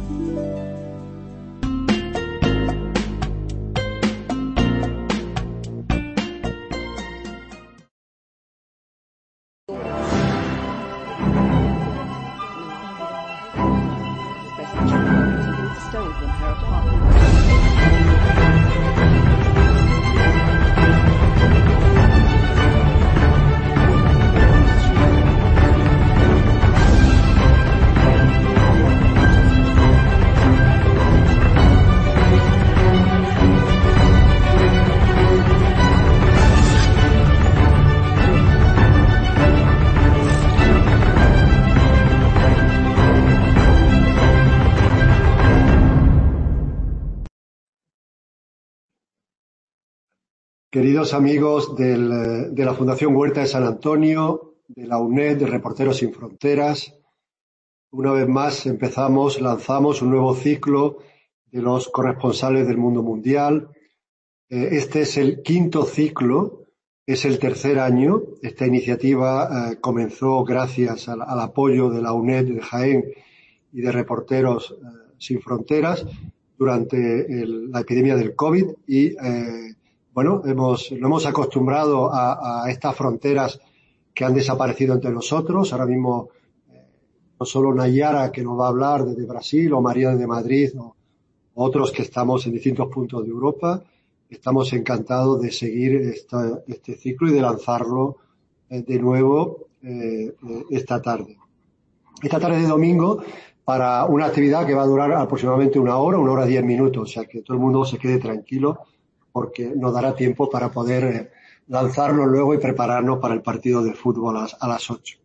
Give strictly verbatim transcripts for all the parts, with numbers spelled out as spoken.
Queridos amigos del, de la Fundación Huerta de San Antonio, de la UNED, de Reporteros Sin Fronteras, una vez más empezamos, lanzamos un nuevo ciclo de los corresponsales del mundo mundial. Este es el quinto ciclo, es el tercer año. Esta iniciativa eh, comenzó gracias al, al apoyo de la UNED de Jaén y de Reporteros eh, Sin Fronteras durante el, la epidemia del COVID y eh, Bueno, hemos, nos hemos acostumbrado a, a estas fronteras que han desaparecido entre nosotros. Ahora mismo, eh, no solo Nayara, que nos va a hablar desde Brasil, o María desde Madrid, o otros que estamos en distintos puntos de Europa. Estamos encantados de seguir esta, este ciclo y de lanzarlo eh, de nuevo eh, esta tarde. Esta tarde de domingo, para una actividad que va a durar aproximadamente una hora, una hora diez minutos. O sea, que todo el mundo se quede tranquilo, porque nos dará tiempo para poder eh, lanzarlo luego y prepararnos para el partido de fútbol a las, a las ocho.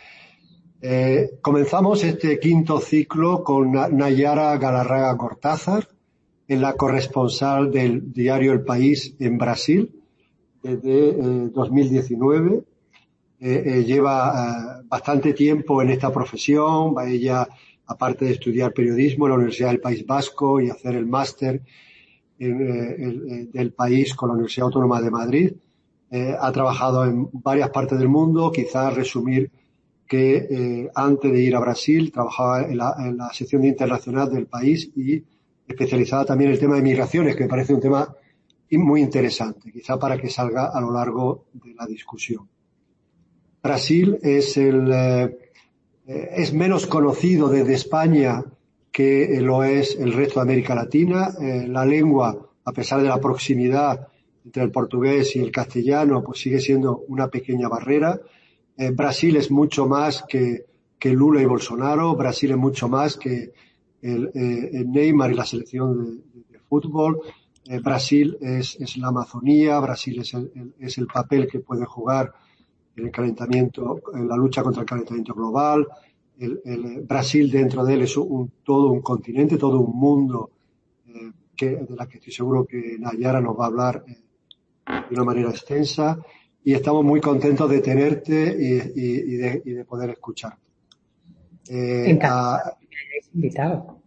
Eh, comenzamos este quinto ciclo con Nayara Galarraga Cortázar, en la corresponsal del diario El País en Brasil desde eh, dos mil diecinueve. Eh, eh, lleva eh, bastante tiempo en esta profesión. Va ella, aparte de estudiar periodismo en la Universidad del País Vasco y hacer el máster En, eh, del país con la Universidad Autónoma de Madrid. Eh, ha trabajado en varias partes del mundo. Quizás resumir que eh, antes de ir a Brasil trabajaba en la, en la sección de internacional del país y especializada también en el tema de migraciones, que me parece un tema muy interesante, quizá para que salga a lo largo de la discusión. Brasil es el eh, es menos conocido desde España que lo es el resto de América Latina. Eh, la lengua, a pesar de la proximidad entre el portugués y el castellano, pues sigue siendo una pequeña barrera. Eh, Brasil es mucho más que, que Lula y Bolsonaro. Brasil es mucho más que el, eh, el Neymar y la selección de, de, de fútbol. Eh, Brasil es, es la Amazonía. Brasil es el, el, es el papel que puede jugar en el calentamiento, en la lucha contra el calentamiento global. El, el Brasil dentro de él es un, todo un continente, todo un mundo eh, que, de la que estoy seguro que Nayara nos va a hablar eh, de una manera extensa, y estamos muy contentos de tenerte y, y, y, de, y de poder escucharte. Eh, Encantado a, que me hayáis invitado.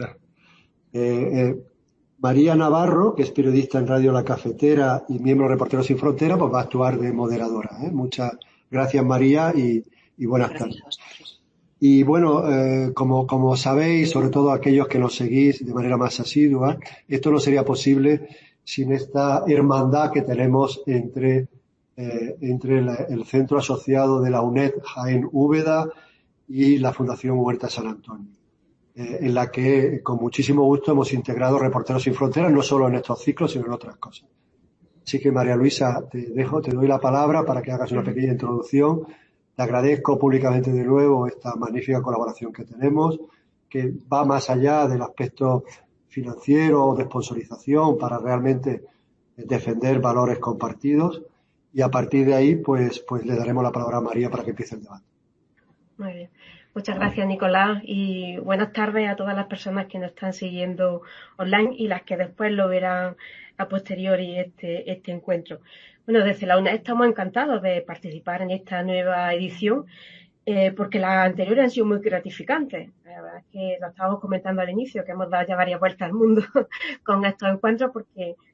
Eh, eh, María Navarro, que es periodista en Radio La Cafetera y miembro de Reporteros Sin Fronteras, pues va a actuar de moderadora. ¿eh? Muchas gracias, María, y, y buenas gracias tardes. Y bueno, eh, como, como sabéis, sobre todo aquellos que nos seguís de manera más asidua, esto no sería posible sin esta hermandad que tenemos entre, eh, entre la, el centro asociado de la UNED Jaén Úbeda y la Fundación Huerta San Antonio, eh, en la que con muchísimo gusto hemos integrado Reporteros Sin Fronteras, no solo en estos ciclos, sino en otras cosas. Así que, María Luisa, te dejo, te doy la palabra para que hagas una pequeña introducción. Te agradezco públicamente de nuevo esta magnífica colaboración que tenemos, que va más allá del aspecto financiero o de sponsorización para realmente defender valores compartidos. Y a partir de ahí, pues, pues le daremos la palabra a María para que empiece el debate. Muy bien. Muchas gracias, Nicolás, y buenas tardes a todas las personas que nos están siguiendo online y las que después lo verán a posteriori este, este encuentro. Bueno, desde la UNED estamos encantados de participar en esta nueva edición, eh, porque las anteriores han sido muy gratificantes. La verdad es que lo estábamos comentando al inicio, que hemos dado ya varias vueltas al mundo con estos encuentros, porque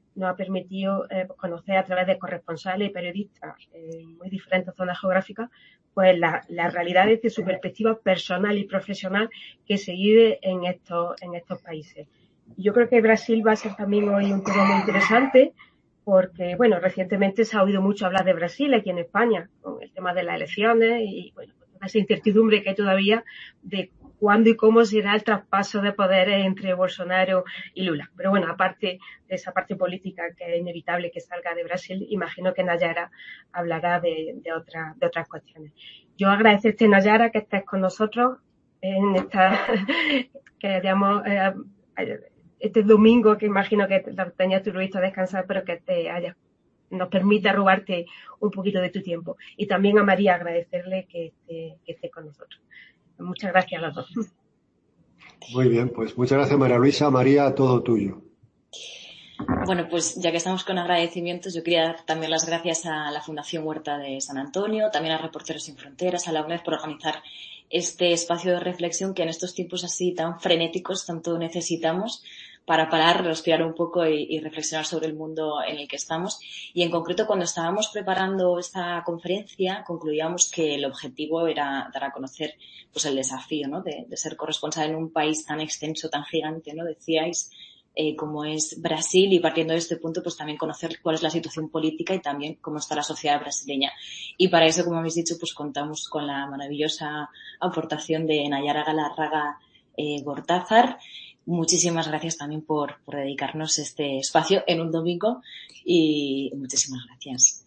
nos ha permitido eh, conocer a través de corresponsales y periodistas en muy diferentes zonas geográficas, pues la, la realidad desde su perspectiva personal y profesional que se vive en estos, en estos países. Yo creo que Brasil va a ser también hoy un tema muy interesante porque, bueno, recientemente se ha oído mucho hablar de Brasil aquí en España con el tema de las elecciones y, bueno, toda esa incertidumbre que hay todavía de cuándo y cómo será el traspaso de poderes entre Bolsonaro y Lula. Pero bueno, aparte de esa parte política que es inevitable que salga de Brasil, imagino que Nayara hablará de, de, otra, de otras cuestiones. Yo agradecerte, Nayara, que estés con nosotros en esta, que digamos, eh, este domingo, que imagino que tenías tu visto a descansar, pero que te haya, nos permita robarte un poquito de tu tiempo. Y también a María agradecerle que esté, que esté con nosotros. Muchas gracias a los dos. Muy bien, pues muchas gracias, María Luisa. María, todo tuyo. Bueno, pues ya que estamos con agradecimientos, yo quería dar también las gracias a la Fundación Huerta de San Antonio, también a Reporteros Sin Fronteras, a la UNED por organizar este espacio de reflexión que en estos tiempos así tan frenéticos tanto necesitamos para parar, respirar un poco y, y reflexionar sobre el mundo en el que estamos. Y en concreto, cuando estábamos preparando esta conferencia, concluíamos que el objetivo era dar a conocer pues el desafío, ¿no?, de, de ser corresponsal en un país tan extenso, tan gigante, ¿no?, decíais, eh, como es Brasil, y partiendo de este punto, pues también conocer cuál es la situación política y también cómo está la sociedad brasileña. Y para eso, como habéis dicho, pues contamos con la maravillosa aportación de Nayara Galarraga eh, Gortázar. Muchísimas gracias también por, por dedicarnos este espacio en un domingo y muchísimas gracias.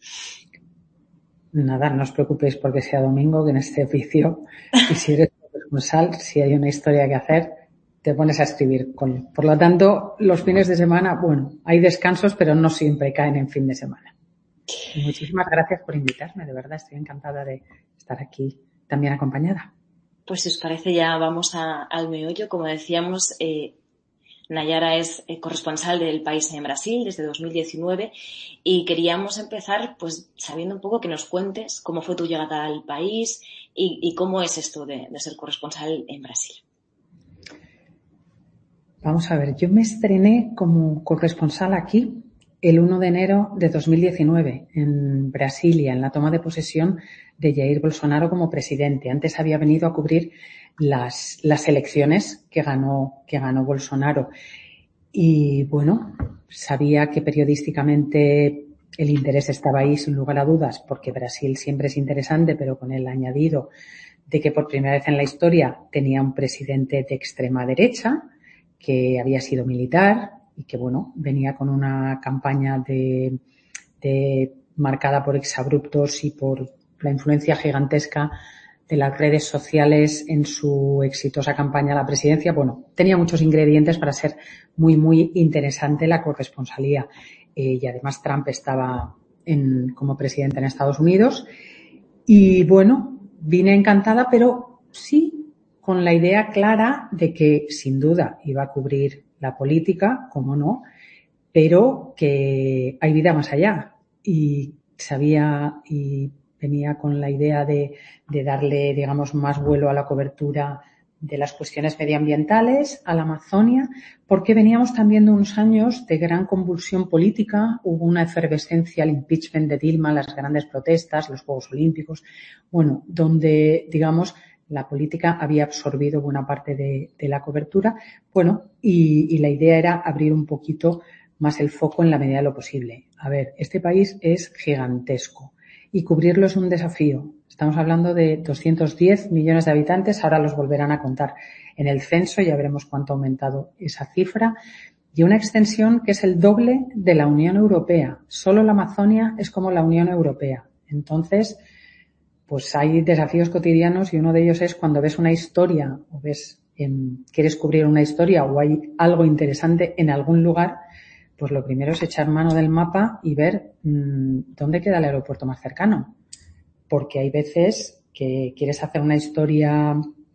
Nada, no os preocupéis porque sea domingo, que en este oficio, y si eres corresponsal, si hay una historia que hacer, te pones a escribir. Con, por lo tanto, los fines de semana, bueno, hay descansos, pero no siempre caen en fin de semana. Y muchísimas gracias por invitarme, de verdad, estoy encantada de estar aquí también acompañada. Pues si os parece ya vamos a, al meollo. Como decíamos, eh, Nayara es eh, corresponsal del país en Brasil desde dos mil diecinueve y queríamos empezar pues sabiendo un poco que nos cuentes cómo fue tu llegada al país y, y cómo es esto de, de ser corresponsal en Brasil. Vamos a ver, yo me estrené como corresponsal aquí el uno de enero de dos mil diecinueve en Brasilia, en la toma de posesión de Jair Bolsonaro como presidente. Antes había venido a cubrir las, las elecciones que ganó, que ganó Bolsonaro. Y bueno, sabía que periodísticamente el interés estaba ahí sin lugar a dudas, porque Brasil siempre es interesante, pero con el añadido de que por primera vez en la historia tenía un presidente de extrema derecha, que había sido militar y que, bueno, venía con una campaña de, de marcada por exabruptos y por la influencia gigantesca de las redes sociales en su exitosa campaña a la presidencia. Bueno, tenía muchos ingredientes para ser muy, muy interesante la corresponsalía. Eh, y además Trump estaba en, como presidente en Estados Unidos. Y bueno, vine encantada, pero sí con la idea clara de que sin duda iba a cubrir la política, cómo no, pero que hay vida más allá. Y sabía y venía con la idea de, de darle, digamos, más vuelo a la cobertura de las cuestiones medioambientales, a la Amazonia, porque veníamos también de unos años de gran convulsión política. Hubo una efervescencia, el impeachment de Dilma, las grandes protestas, los Juegos Olímpicos, bueno, donde, digamos, la política había absorbido buena parte de, de la cobertura. Bueno, y, y la idea era abrir un poquito más el foco en la medida de lo posible. A ver, este país es gigantesco y cubrirlo es un desafío. Estamos hablando de doscientos diez millones de habitantes, ahora los volverán a contar en el censo, ya veremos cuánto ha aumentado esa cifra, y una extensión que es el doble de la Unión Europea. Solo la Amazonia es como la Unión Europea. Entonces, pues hay desafíos cotidianos y uno de ellos es cuando ves una historia o ves, eh, quieres cubrir una historia o hay algo interesante en algún lugar, pues lo primero es echar mano del mapa y ver mmm, dónde queda el aeropuerto más cercano. Porque hay veces que quieres hacer una historia,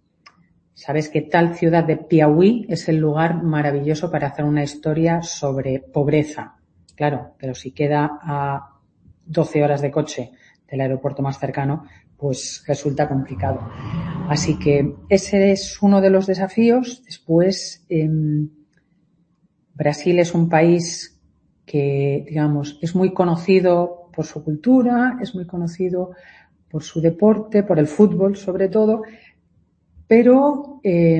sabes que tal ciudad de Piauí es el lugar maravilloso para hacer una historia sobre pobreza. Claro, pero si queda a doce horas de coche del aeropuerto más cercano, pues resulta complicado. Así que ese es uno de los desafíos. Después, eh, Brasil es un país que, digamos, es muy conocido por su cultura, es muy conocido por su deporte, por el fútbol sobre todo, pero, eh,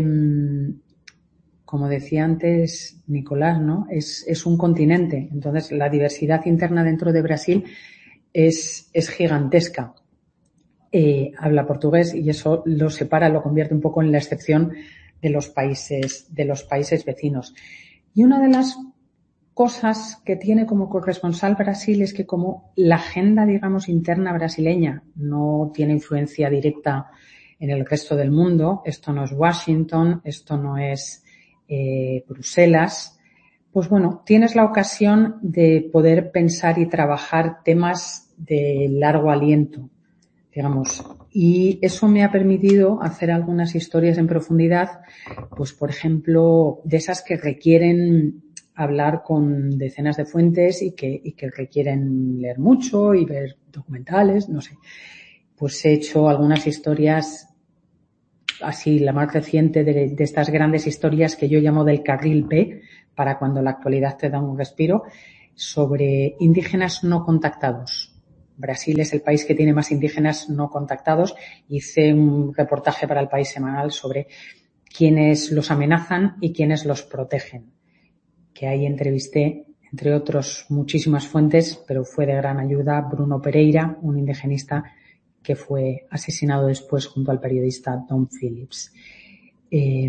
como decía antes Nicolás, ¿no? Es, es un continente. Entonces, la diversidad interna dentro de Brasil es, es gigantesca. Eh, habla portugués y eso lo separa, lo convierte un poco en la excepción de los países, de los países vecinos. Y una de las cosas que tiene como corresponsal Brasil es que como la agenda, digamos, interna brasileña no tiene influencia directa en el resto del mundo, esto no es Washington, esto no es eh, Bruselas, pues bueno, tienes la ocasión de poder pensar y trabajar temas de largo aliento, digamos, y eso me ha permitido hacer algunas historias en profundidad, pues por ejemplo, de esas que requieren hablar con decenas de fuentes y que, y que requieren leer mucho y ver documentales, no sé. Pues he hecho algunas historias, así la más reciente de, de estas grandes historias que yo llamo del carril B, para cuando la actualidad te da un respiro, sobre indígenas no contactados. Brasil es el país que tiene más indígenas no contactados. Hice un reportaje para El País Semanal sobre quiénes los amenazan y quiénes los protegen, que ahí entrevisté, entre otros, muchísimas fuentes, pero fue de gran ayuda Bruno Pereira, un indigenista que fue asesinado después junto al periodista Don Phillips. Eh,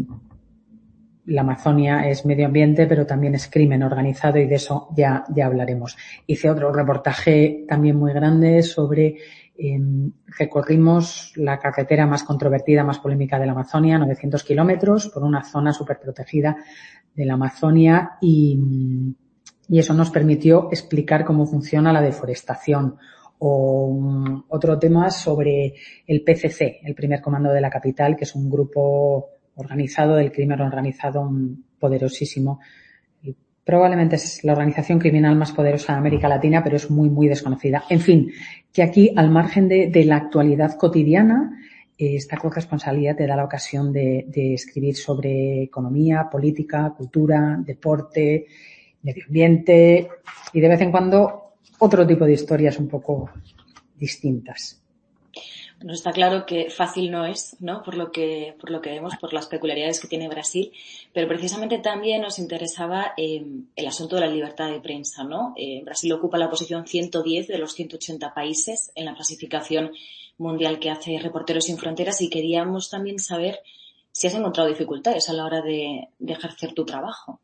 la Amazonia es medio ambiente, pero también es crimen organizado y de eso ya, ya hablaremos. Hice otro reportaje también muy grande sobre eh, recorrimos la carretera más controvertida, más polémica de la Amazonia, novecientos kilómetros, por una zona súper protegida de la Amazonia y, y eso nos permitió explicar cómo funciona la deforestación. O um, otro tema sobre el P C C, el primer comando de la capital, que es un grupo organizado del crimen organizado, un poderosísimo. Probablemente es la organización criminal más poderosa de América Latina, pero es muy, muy desconocida. En fin, que aquí, al margen de, de la actualidad cotidiana, eh, esta corresponsabilidad te da la ocasión de, de escribir sobre economía, política, cultura, deporte, medio ambiente y de vez en cuando otro tipo de historias un poco distintas. Bueno, está claro que fácil no es, ¿no? Por lo que, por lo que vemos, por las peculiaridades que tiene Brasil, pero precisamente también nos interesaba eh, el asunto de la libertad de prensa, ¿no? Eh, Brasil ocupa la posición ciento diez de los ciento ochenta países en la clasificación mundial que hace Reporteros Sin Fronteras y queríamos también saber si has encontrado dificultades a la hora de, de ejercer tu trabajo.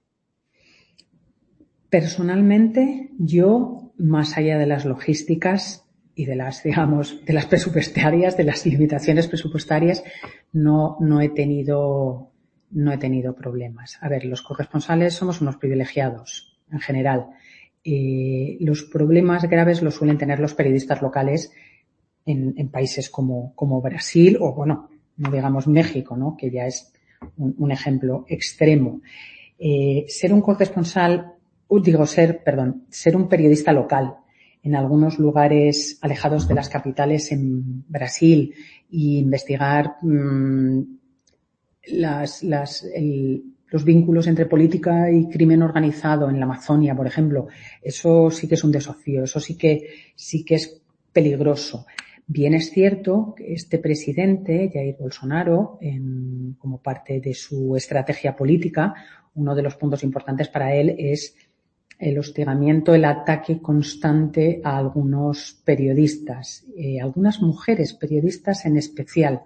Personalmente, yo, más allá de las logísticas y de las, digamos, de las presupuestarias, de las limitaciones presupuestarias, no, no he tenido, no he tenido problemas. A ver, los corresponsales somos unos privilegiados, en general. Eh, los problemas graves los suelen tener los periodistas locales en, en países como, como Brasil o, bueno, no digamos México, ¿no? Que ya es un, un ejemplo extremo. Eh, ser un corresponsal Digo, ser, perdón, ser un periodista local en algunos lugares alejados de las capitales en Brasil e investigar mmm, las, las, el, los vínculos entre política y crimen organizado en la Amazonia, por ejemplo, eso sí que es un desafío, eso sí que, sí que es peligroso. Bien es cierto que este presidente, Jair Bolsonaro, en, como parte de su estrategia política, uno de los puntos importantes para él es el hostigamiento, el ataque constante a algunos periodistas, eh, algunas mujeres periodistas en especial.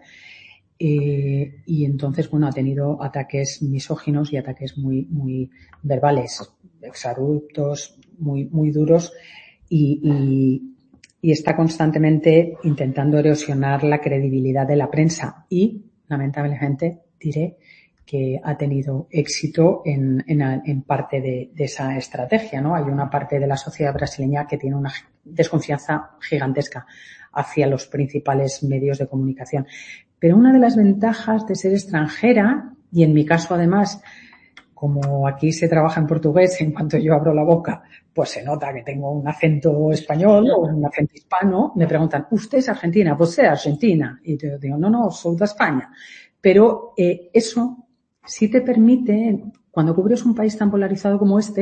Eh, y entonces, bueno, ha tenido ataques misóginos y ataques muy, muy verbales, exabruptos, muy, muy duros y, y, y está constantemente intentando erosionar la credibilidad de la prensa y, lamentablemente, diré que ha tenido éxito en, en, en parte de, de esa estrategia, ¿no? Hay una parte de la sociedad brasileña que tiene una desconfianza gigantesca hacia los principales medios de comunicación. Pero una de las ventajas de ser extranjera, y en mi caso además, como aquí se trabaja en portugués, en cuanto yo abro la boca, pues se nota que tengo un acento español o un acento hispano, me preguntan, ¿usted es argentina? ¿Vos es argentina? Y yo digo, no, no, soy de España. Pero eh, eso sí te permite, cuando cubres un país tan polarizado como este,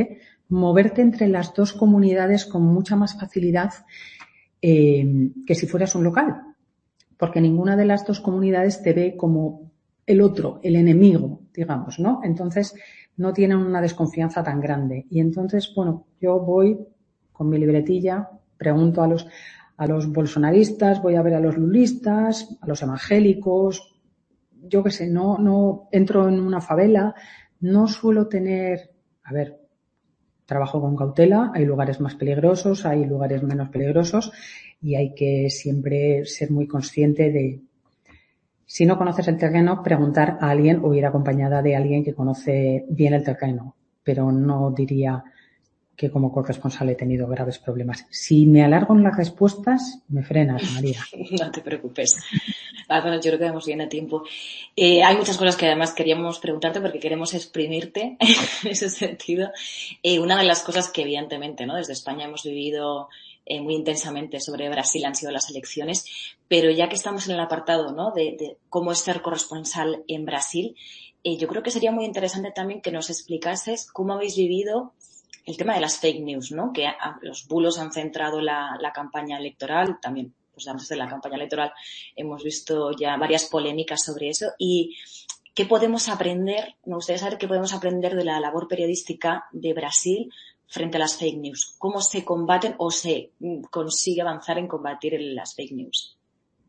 moverte entre las dos comunidades con mucha más facilidad eh, que si fueras un local, porque ninguna de las dos comunidades te ve como el otro, el enemigo, digamos, ¿no? Entonces no tienen una desconfianza tan grande. Y entonces, bueno, yo voy con mi libretilla, pregunto a los, a los bolsonaristas, voy a ver a los lulistas, a los evangélicos, yo qué sé, no, no entro en una favela, no suelo tener, a ver, trabajo con cautela, hay lugares más peligrosos, hay lugares menos peligrosos y hay que siempre ser muy consciente de, si no conoces el terreno, preguntar a alguien o ir acompañada de alguien que conoce bien el terreno, pero no diría que como corresponsal he tenido graves problemas. Si me alargo en las respuestas, me frenas, María. No te preocupes. Ah, bueno, yo creo que vamos bien a tiempo. Eh, hay muchas cosas que además queríamos preguntarte porque queremos exprimirte en ese sentido. Eh, una de las cosas que evidentemente, ¿no? Desde España hemos vivido eh, muy intensamente sobre Brasil han sido las elecciones, pero ya que estamos en el apartado, ¿no? de, de cómo es ser corresponsal en Brasil, eh, yo creo que sería muy interesante también que nos explicases cómo habéis vivido el tema de las fake news, ¿no? Que a, los bulos han centrado la, la campaña electoral, también, pues antes de la campaña electoral hemos visto ya varias polémicas sobre eso. Y ¿qué podemos aprender? Me gustaría saber qué podemos aprender de la labor periodística de Brasil frente a las fake news. ¿Cómo se combaten o se consigue avanzar en combatir las fake news?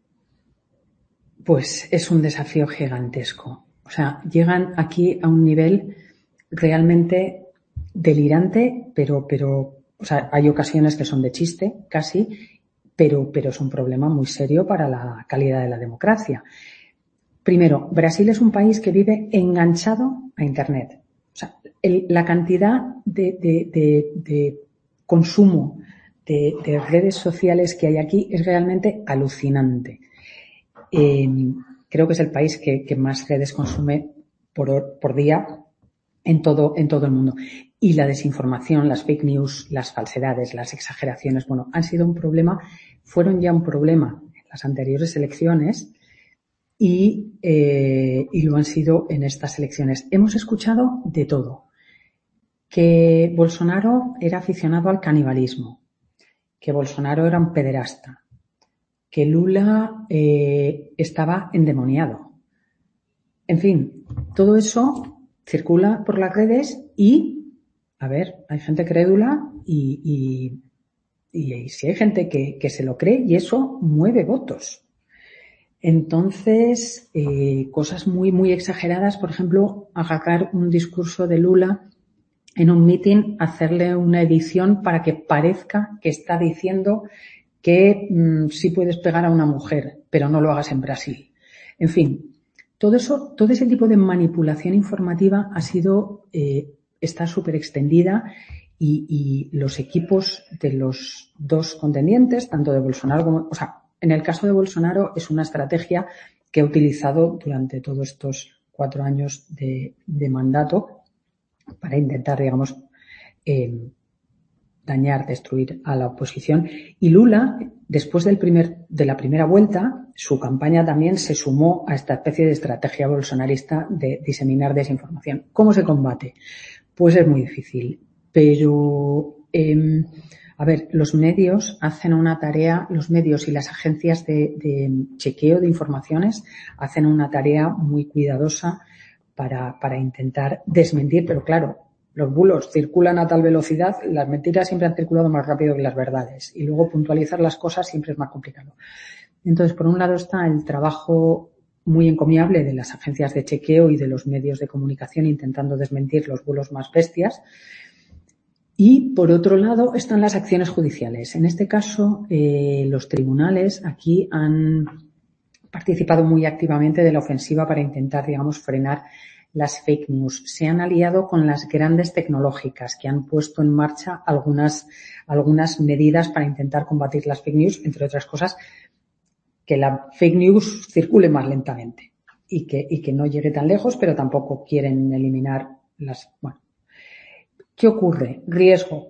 Pues es un desafío gigantesco. O sea, llegan aquí a un nivel realmente delirante, pero, pero, o sea, hay ocasiones que son de chiste, casi, pero, pero es un problema muy serio para la calidad de la democracia. Primero, Brasil es un país que vive enganchado a Internet. O sea, el, la cantidad de, de, de, de consumo de, de redes sociales que hay aquí es realmente alucinante. Eh, creo que es el país que, que más redes consume por, por día en todo, en todo el mundo. Y la desinformación, las fake news, las falsedades, las exageraciones, bueno, han sido un problema, fueron ya un problema en las anteriores elecciones y, eh, y lo han sido en estas elecciones. Hemos escuchado de todo. Que Bolsonaro era aficionado al canibalismo, que Bolsonaro era un pederasta, que Lula eh, estaba endemoniado. En fin, todo eso circula por las redes y, a ver, hay gente crédula y, y, y si hay gente que, que se lo cree y eso mueve votos. Entonces, eh, cosas muy, muy exageradas, por ejemplo, agarrar un discurso de Lula en un meeting, hacerle una edición para que parezca que está diciendo que mmm, sí puedes pegar a una mujer, pero no lo hagas en Brasil. En fin, todo eso, todo ese tipo de manipulación informativa ha sido, eh, está súper extendida y, y los equipos de los dos contendientes, tanto de Bolsonaro como, o sea, en el caso de Bolsonaro es una estrategia que ha utilizado durante todos estos cuatro años de, de mandato para intentar, digamos, eh, dañar, destruir a la oposición. Y Lula, después del primer, de la primera vuelta, su campaña también se sumó a esta especie de estrategia bolsonarista de diseminar desinformación. ¿Cómo se combate? Pues es muy difícil. Pero, eh, a ver, los medios hacen una tarea, los medios y las agencias de, de chequeo de informaciones hacen una tarea muy cuidadosa para, para intentar desmentir, pero claro, los bulos circulan a tal velocidad, las mentiras siempre han circulado más rápido que las verdades y luego puntualizar las cosas siempre es más complicado. Entonces, por un lado está el trabajo muy encomiable de las agencias de chequeo y de los medios de comunicación intentando desmentir los bulos más bestias y, por otro lado, están las acciones judiciales. En este caso, eh, los tribunales aquí han participado muy activamente de la ofensiva para intentar, digamos, frenar las fake news. Se han aliado con las grandes tecnológicas que han puesto en marcha algunas, algunas medidas para intentar combatir las fake news, entre otras cosas, que la fake news circule más lentamente y que, y que no llegue tan lejos, pero tampoco quieren eliminar las, bueno. ¿Qué ocurre? Riesgo.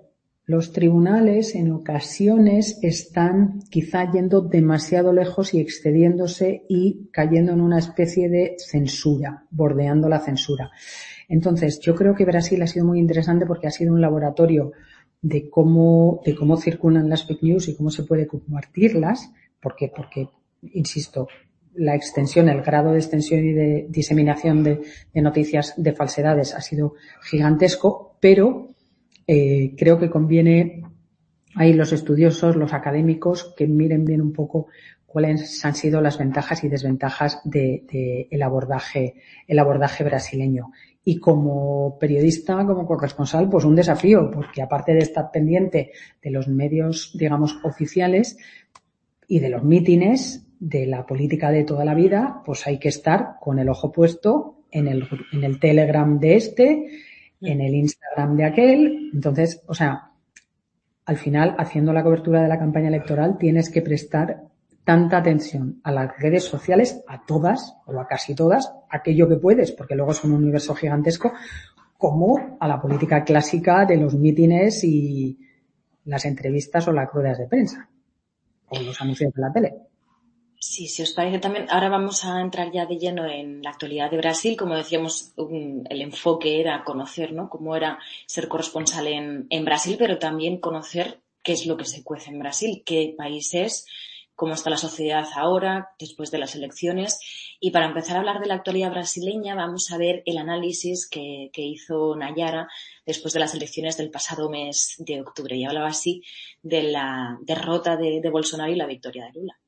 los tribunales en ocasiones están quizá yendo demasiado lejos y excediéndose y cayendo en una especie de censura, bordeando la censura. Entonces, yo creo que Brasil ha sido muy interesante porque ha sido un laboratorio de cómo, de cómo circulan las fake news y cómo se puede combatirlas, porque, porque, insisto, la extensión, el grado de extensión y de diseminación de, de noticias de falsedades ha sido gigantesco, pero eh, creo que conviene ahí los estudiosos, los académicos, que miren bien un poco cuáles han sido las ventajas y desventajas de, de el abordaje, el abordaje brasileño. Y como periodista, como corresponsal, pues un desafío, porque aparte de estar pendiente de los medios, digamos, oficiales y de los mítines, de la política de toda la vida, pues hay que estar con el ojo puesto en el, en el Telegram de este, en el Instagram de aquel. Entonces, o sea, al final, haciendo la cobertura de la campaña electoral, tienes que prestar tanta atención a las redes sociales, a todas, o a casi todas, aquello que puedes, porque luego es un universo gigantesco, como a la política clásica de los mítines y las entrevistas o las ruedas de prensa, o los anuncios de la tele. Sí, si os parece también, ahora vamos a entrar ya de lleno en la actualidad de Brasil. Como decíamos, un, el enfoque era conocer, ¿no?, cómo era ser corresponsal en, en Brasil, pero también conocer qué es lo que se cuece en Brasil, qué país es, cómo está la sociedad ahora, después de las elecciones. Y para empezar a hablar de la actualidad brasileña, vamos a ver el análisis que, que hizo Nayara después de las elecciones del pasado mes de octubre. Y hablaba así de la derrota de, de Bolsonaro y la victoria de Lula.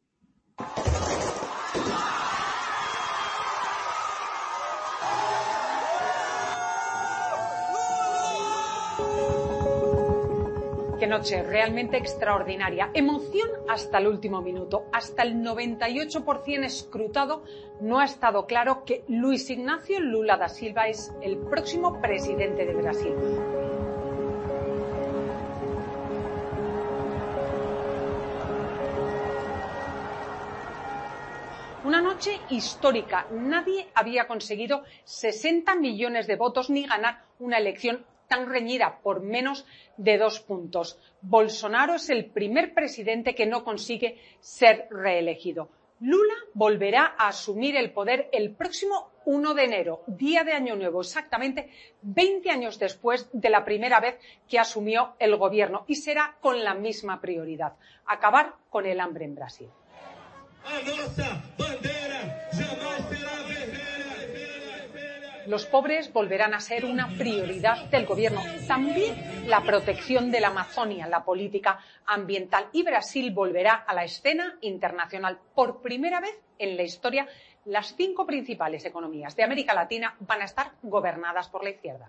Qué noche realmente extraordinaria. Emoción hasta el último minuto. Hasta el noventa y ocho por ciento escrutado no ha estado claro que Luis Ignacio Lula da Silva es el próximo presidente de Brasil. Una noche histórica. Nadie había conseguido sesenta millones de votos ni ganar una elección tan reñida por menos de dos puntos. Bolsonaro es el primer presidente que no consigue ser reelegido. Lula volverá a asumir el poder el próximo uno de enero, día de Año Nuevo, exactamente veinte años después de la primera vez que asumió el gobierno, y será con la misma prioridad: acabar con el hambre en Brasil. Los pobres volverán a ser una prioridad del gobierno. También la protección de la Amazonia, la política ambiental. Y Brasil volverá a la escena internacional. Por primera vez en la historia, las cinco principales economías de América Latina van a estar gobernadas por la izquierda.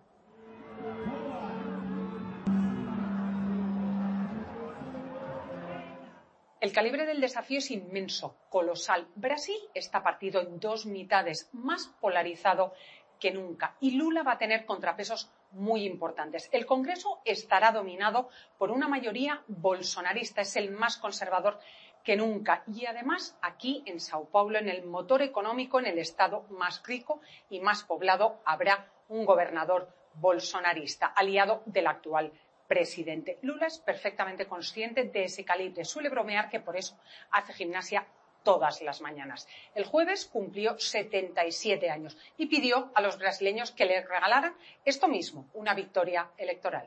El calibre del desafío es inmenso, colosal. Brasil está partido en dos mitades, más polarizado que nunca, y Lula va a tener contrapesos muy importantes. El Congreso estará dominado por una mayoría bolsonarista, es el más conservador que nunca, y además aquí en Sao Paulo, en el motor económico, en el estado más rico y más poblado, habrá un gobernador bolsonarista, aliado del actual presidente. Lula es perfectamente consciente de ese calibre, suele bromear que por eso hace gimnasia todas las mañanas. El jueves cumplió setenta y siete años y pidió a los brasileños que le regalaran esto mismo, una victoria electoral.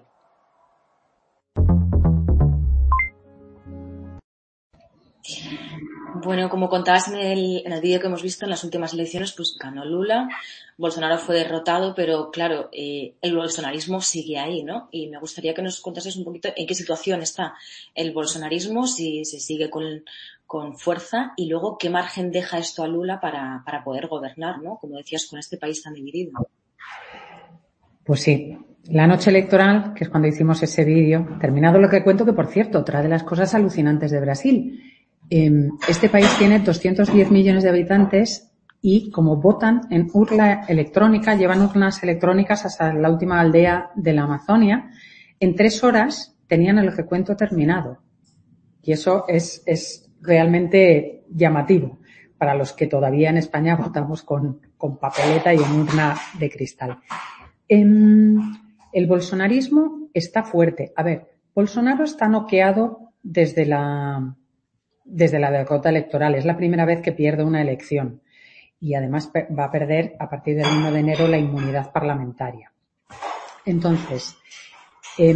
Bueno, como contabas en el, en el vídeo que hemos visto, en las últimas elecciones pues ganó Lula, Bolsonaro fue derrotado, pero claro, eh, el bolsonarismo sigue ahí, ¿no? Y me gustaría que nos contases un poquito en qué situación está el bolsonarismo, si se sigue con, con fuerza, y luego qué margen deja esto a Lula para, para poder gobernar, ¿no? Como decías, con este país tan dividido. Pues sí, la noche electoral, que es cuando hicimos ese vídeo, terminado lo que cuento, que por cierto, otra de las cosas alucinantes de Brasil. Este país tiene doscientos diez millones de habitantes y como votan en urna electrónica, llevan urnas electrónicas hasta la última aldea de la Amazonia, en tres horas tenían el recuento terminado. Y eso es, es realmente llamativo para los que todavía en España votamos con, con papeleta y en urna de cristal. El bolsonarismo está fuerte. A ver, Bolsonaro está noqueado desde la, desde la derrota electoral. Es la primera vez que pierde una elección y además va a perder a partir del uno de enero la inmunidad parlamentaria. Entonces, eh,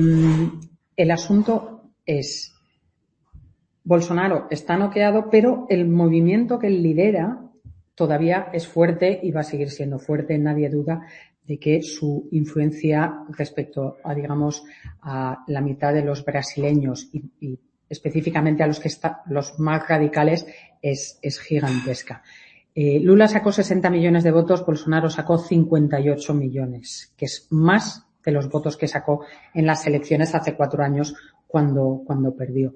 el asunto es, Bolsonaro está noqueado, pero el movimiento que él lidera todavía es fuerte y va a seguir siendo fuerte. Nadie duda de que su influencia respecto a, digamos, a la mitad de los brasileños y, y específicamente a los que está, los más radicales es, es gigantesca. Eh, Lula sacó sesenta millones de votos, Bolsonaro sacó cincuenta y ocho millones, que es más de los votos que sacó en las elecciones hace cuatro años cuando, cuando perdió.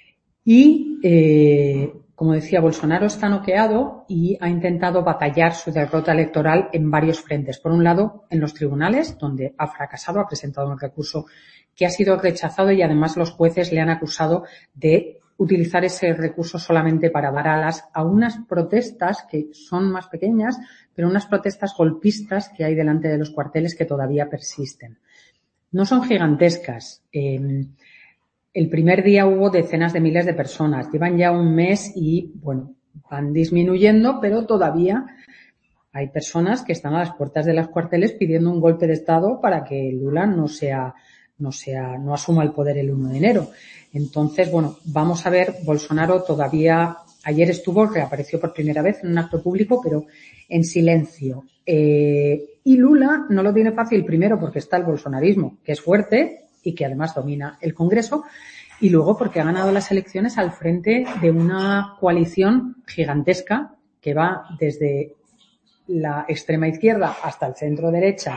Y, eh, como decía, Bolsonaro está noqueado y ha intentado batallar su derrota electoral en varios frentes. Por un lado, en los tribunales, donde ha fracasado, ha presentado un recurso que ha sido rechazado y además los jueces le han acusado de utilizar ese recurso solamente para dar alas a unas protestas que son más pequeñas, pero unas protestas golpistas que hay delante de los cuarteles que todavía persisten. No son gigantescas. Eh, el primer día hubo decenas de miles de personas. Llevan ya un mes y, bueno, van disminuyendo, pero todavía hay personas que están a las puertas de los cuarteles pidiendo un golpe de Estado para que Lula no sea, no sea, no asuma el poder el uno de enero. Entonces, bueno, vamos a ver, Bolsonaro todavía, ayer estuvo, reapareció por primera vez en un acto público, pero en silencio. Eh, y Lula no lo tiene fácil, primero porque está el bolsonarismo, que es fuerte y que además domina el Congreso, y luego porque ha ganado las elecciones al frente de una coalición gigantesca que va desde la extrema izquierda hasta el centro derecha.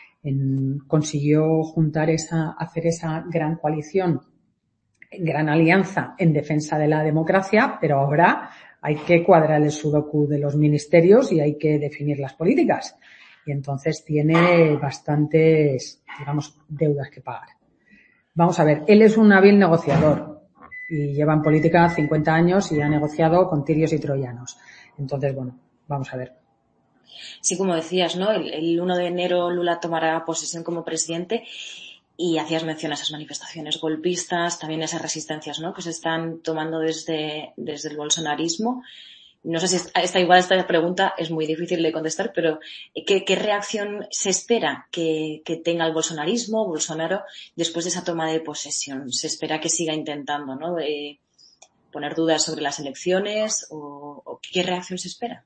En, consiguió juntar esa, hacer esa gran coalición, gran alianza en defensa de la democracia, pero ahora hay que cuadrar el sudoku de los ministerios y hay que definir las políticas. Y entonces tiene bastantes, digamos, deudas que pagar. Vamos a ver, él es un hábil negociador y lleva en política cincuenta años y ha negociado con tirios y troyanos. Entonces, bueno, vamos a ver. Sí, como decías, ¿no? El, el uno de enero Lula tomará posesión como presidente y hacías mención a esas manifestaciones golpistas, también esas resistencias, ¿no? Que se están tomando desde, desde el bolsonarismo. No sé si esta, igual esta pregunta es muy difícil de contestar, pero ¿qué, qué reacción se espera que, que tenga el bolsonarismo, Bolsonaro, después de esa toma de posesión? ¿Se espera que siga intentando, ¿no? De poner dudas sobre las elecciones o, o qué reacción se espera?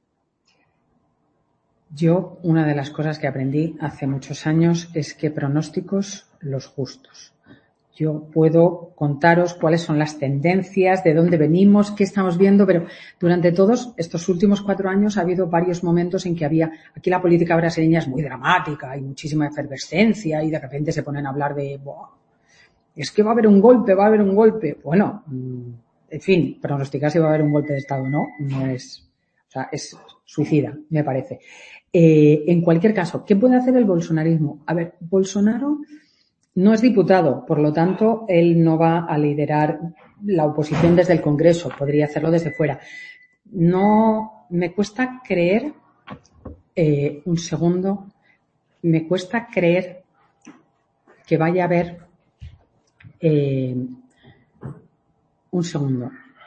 Yo, una de las cosas que aprendí hace muchos años es que pronósticos los justos. Yo puedo contaros cuáles son las tendencias, de dónde venimos, qué estamos viendo, pero durante todos estos últimos cuatro años ha habido varios momentos en que había, aquí la política brasileña es muy dramática, hay muchísima efervescencia y de repente se ponen a hablar de, Buah, es que va a haber un golpe, va a haber un golpe. Bueno, en fin, pronosticar si va a haber un golpe de Estado o no, no es, o sea, es suicida, me parece. Eh, en cualquier caso, ¿qué puede hacer el bolsonarismo? A ver, Bolsonaro no es diputado, por lo tanto, él no va a liderar la oposición desde el Congreso, podría hacerlo desde fuera. No, me cuesta creer, eh, un segundo, me cuesta creer que vaya a haber, eh, un segundo.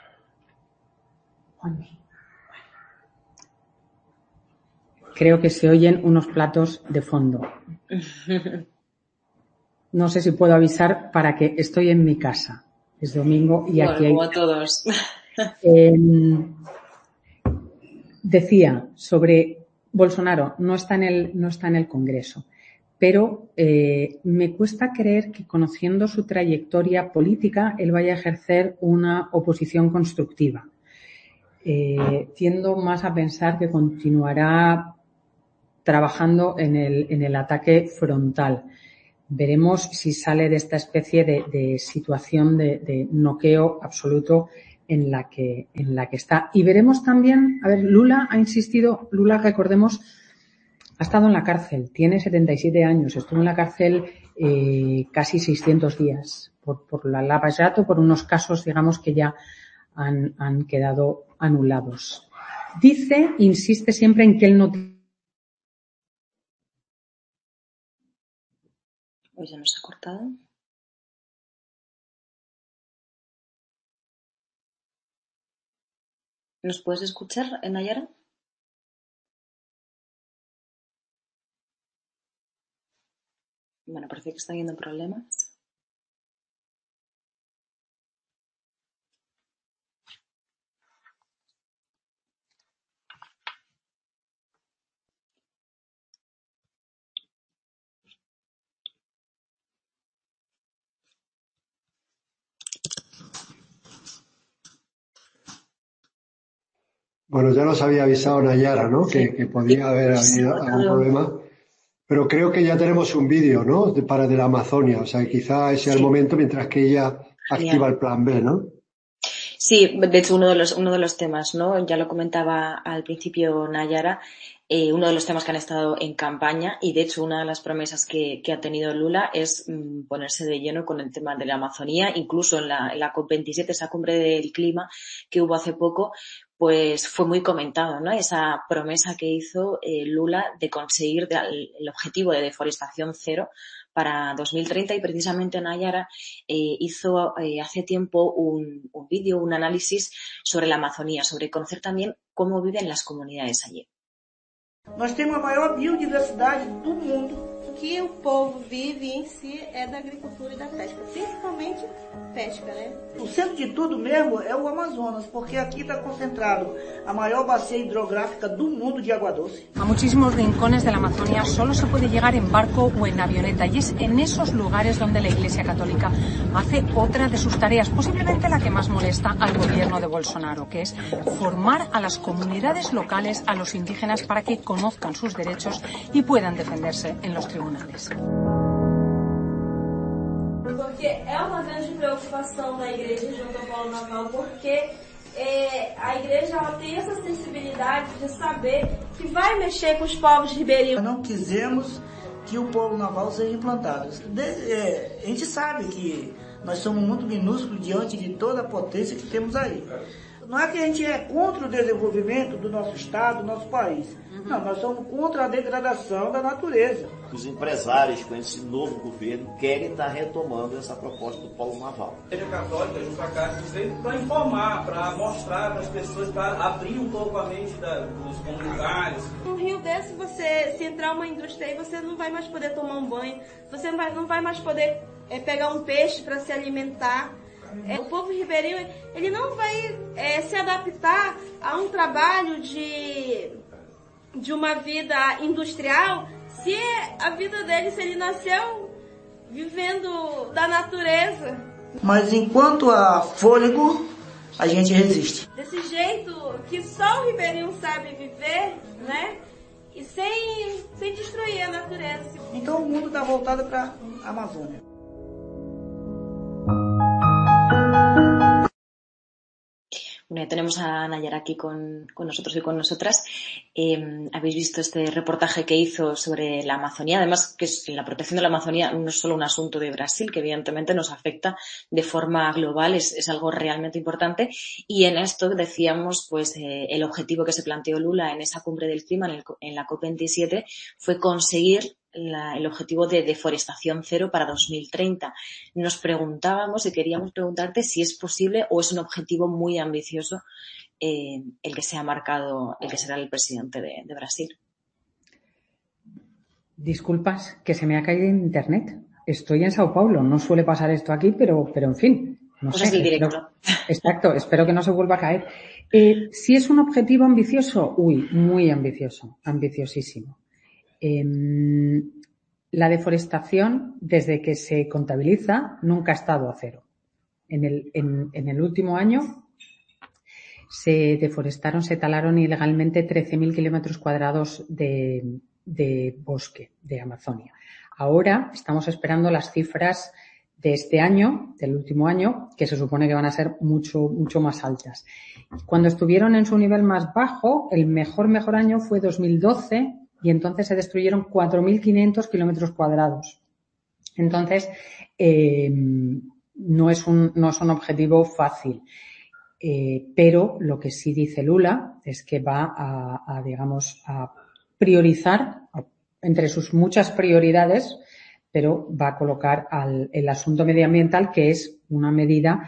Creo que se oyen unos platos de fondo. No sé si puedo avisar para que estoy en mi casa. Es domingo y bueno, aquí hay... como todos. Eh, decía sobre Bolsonaro, no está en el, no está en el Congreso, pero eh, me cuesta creer que conociendo su trayectoria política él vaya a ejercer una oposición constructiva. Eh, tiendo más a pensar que continuará trabajando en el, en el ataque frontal. Veremos si sale de esta especie de, de situación de, de noqueo absoluto en la que, en la que está. Y veremos también, a ver, Lula ha insistido, Lula, recordemos, ha estado en la cárcel, tiene setenta y siete años, estuvo en la cárcel eh, casi seiscientos días por, por la Lava Jato, por unos casos, digamos, que ya han, han quedado anulados. Dice, insiste siempre en que él no... Hoy ya nos ha cortado. ¿Nos puedes escuchar, Nayara? Bueno, parece que está habiendo problemas. Bueno, ya nos había avisado Nayara, ¿no? Sí. Que, que podía haber habido algún problema. Pero creo que ya tenemos un vídeo, ¿no? De, para de la Amazonia. O sea, que quizá ese sea sí. el momento mientras que ella Genial. activa el plan B, ¿no? Sí, de hecho uno de los, uno de los temas, ¿no? Ya lo comentaba al principio Nayara, eh, uno de los temas que han estado en campaña y de hecho una de las promesas que, que ha tenido Lula es mmm, ponerse de lleno con el tema de la Amazonía, incluso en la, en la COP veintisiete, esa cumbre del clima que hubo hace poco, pues fue muy comentado, ¿no? Esa promesa que hizo eh, Lula de conseguir de, el, el objetivo de deforestación cero para dos mil treinta y precisamente Nayara eh, hizo eh, hace tiempo un, un vídeo, un análisis sobre la Amazonía, sobre conocer también cómo viven las comunidades allí. Nós temos a maior biodiversidade do mundo. Que o povo vive em si é da agricultura e da pesca, principalmente pesca, né? O centro de tudo mesmo é o Amazonas, porque aqui está concentrado a maior bacia hidrográfica do mundo de agua doce. A muchísimos rincones de la Amazonia solo se puede llegar en barco o en avioneta y es en esos lugares donde la Iglesia Católica hace otra de sus tareas, posiblemente la que más molesta al gobierno de Bolsonaro, que es formar a las comunidades locales, a los indígenas, para que conozcan sus derechos y puedan defenderse en los tribunales. Porque é uma grande preocupação da igreja junto ao Polo Naval, porque é, a igreja ela tem essa sensibilidade de saber que vai mexer com os povos ribeirinhos. Não quisemos que o Polo Naval seja implantado. De, é, a gente sabe que nós somos muito minúsculos diante de toda a potência que temos aí. Não é que a gente é contra o desenvolvimento do nosso estado, do nosso país. Uhum. Não, nós somos contra a degradação da natureza. Os empresários com esse novo governo querem estar retomando essa proposta do Polo Naval. A Igreja Católica, junto à Casa veio para informar, para mostrar para as pessoas, para abrir um pouco a mente da, dos comunitários. No Rio desse, você, se entrar uma indústria aí, você não vai mais poder tomar um banho, você não vai, não vai mais poder é, pegar um peixe para se alimentar. É, o povo ribeirinho ele não vai é, se adaptar a um trabalho de, de uma vida industrial se a vida dele, se ele nasceu vivendo da natureza. Mas enquanto há fôlego, a gente resiste. Desse jeito que só o ribeirinho sabe viver, né? E sem, sem destruir a natureza. Então o mundo está voltado para a Amazônia. Bueno, ya tenemos a Nayara aquí con, con nosotros y con nosotras. Eh, habéis visto este reportaje que hizo sobre la Amazonía. Además, que es, la protección de la Amazonía no es solo un asunto de Brasil, que evidentemente nos afecta de forma global, es, es algo realmente importante. Y en esto decíamos, pues, eh, el objetivo que se planteó Lula en esa cumbre del clima, en, el, en la COP veintisiete, fue conseguir La, el objetivo de deforestación cero para dos mil treinta. Nos preguntábamos y queríamos preguntarte si es posible o es un objetivo muy ambicioso eh, el que se ha marcado, el que será el presidente de, de Brasil. Disculpas, que se me ha caído en internet. Estoy en Sao Paulo, no suele pasar esto aquí, pero, pero en fin. No pues sé, es el directo. Espero, exacto, espero que no se vuelva a caer. Eh, si es un objetivo ambicioso, uy, muy ambicioso, ambiciosísimo. Eh, la deforestación, desde que se contabiliza, nunca ha estado a cero. En el, en, en el último año se deforestaron, se talaron ilegalmente trece mil kilómetros cuadrados de, de bosque de Amazonia. Ahora estamos esperando las cifras de este año, del último año, que se supone que van a ser mucho, mucho más altas. Cuando estuvieron en su nivel más bajo, el mejor, mejor año fue dos mil doce, y entonces se destruyeron cuatro mil quinientos kilómetros cuadrados. Entonces, eh, no es un, no es un objetivo fácil. Eh, pero lo que sí dice Lula es que va a, a digamos, a priorizar entre sus muchas prioridades, pero va a colocar al, el asunto medioambiental, que es una medida,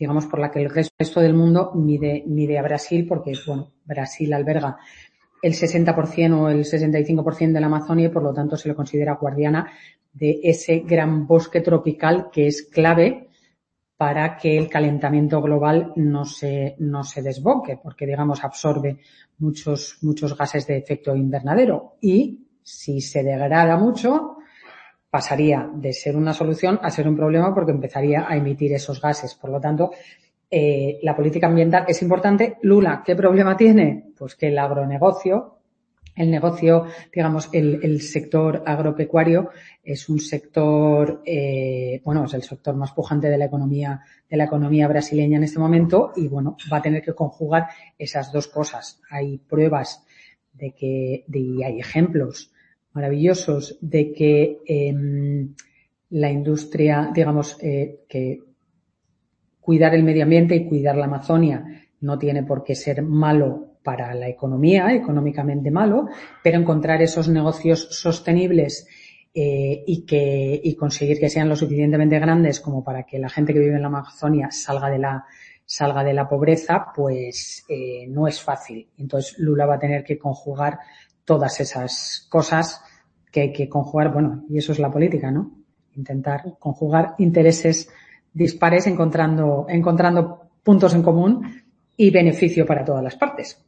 digamos, por la que el resto del mundo mide, mide a Brasil, porque, bueno, Brasil alberga el sesenta por ciento o el sesenta y cinco por ciento de la Amazonia y, por lo tanto, se le considera guardiana de ese gran bosque tropical que es clave para que el calentamiento global no se, no se desboque, porque, digamos, absorbe muchos, muchos gases de efecto invernadero. Y si se degrada mucho, pasaría de ser una solución a ser un problema, porque empezaría a emitir esos gases. Por lo tanto, eh, la política ambiental es importante. Lula, ¿qué problema tiene? Pues que el agronegocio, el negocio, digamos, el, el sector agropecuario es un sector, eh, bueno, es el sector más pujante de la economía, de la economía brasileña en este momento, y bueno, va a tener que conjugar esas dos cosas. Hay pruebas de que, de, y hay ejemplos maravillosos de que eh, la industria, digamos, eh, que cuidar el medio ambiente y cuidar la Amazonia no tiene por qué ser malo para la economía, económicamente malo, pero encontrar esos negocios sostenibles eh, y que y conseguir que sean lo suficientemente grandes como para que la gente que vive en la Amazonia salga de la salga de la pobreza, pues eh, no es fácil. Entonces Lula va a tener que conjugar todas esas cosas que hay que conjugar, bueno, y eso es la política, ¿no? Intentar conjugar intereses dispares encontrando encontrando puntos en común y beneficio para todas las partes.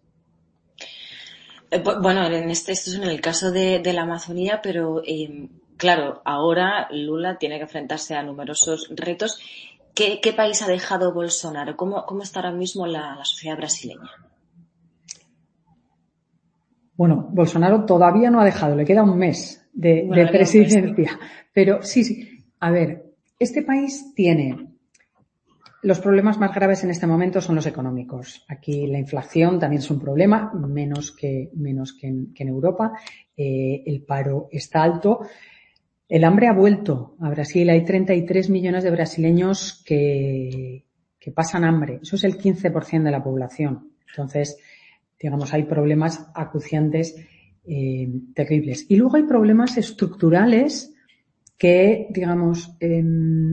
Bueno, en este esto es en el caso de, de la Amazonía, pero eh, claro, ahora Lula tiene que enfrentarse a numerosos retos. ¿Qué, qué país ha dejado Bolsonaro? ¿Cómo, cómo está ahora mismo la, la sociedad brasileña? Bueno, Bolsonaro todavía no ha dejado, le queda un mes de, bueno, de presidencia. Pero sí, sí. A ver, este país tiene... Los problemas más graves en este momento son los económicos. Aquí la inflación también es un problema, menos que, menos que, en, que en Europa. Eh, el paro está alto. El hambre ha vuelto a Brasil. Hay treinta y tres millones de brasileños que, que pasan hambre. Eso es el quince por ciento de la población. Entonces, digamos, hay problemas acuciantes eh, terribles. Y luego hay problemas estructurales que, digamos, eh,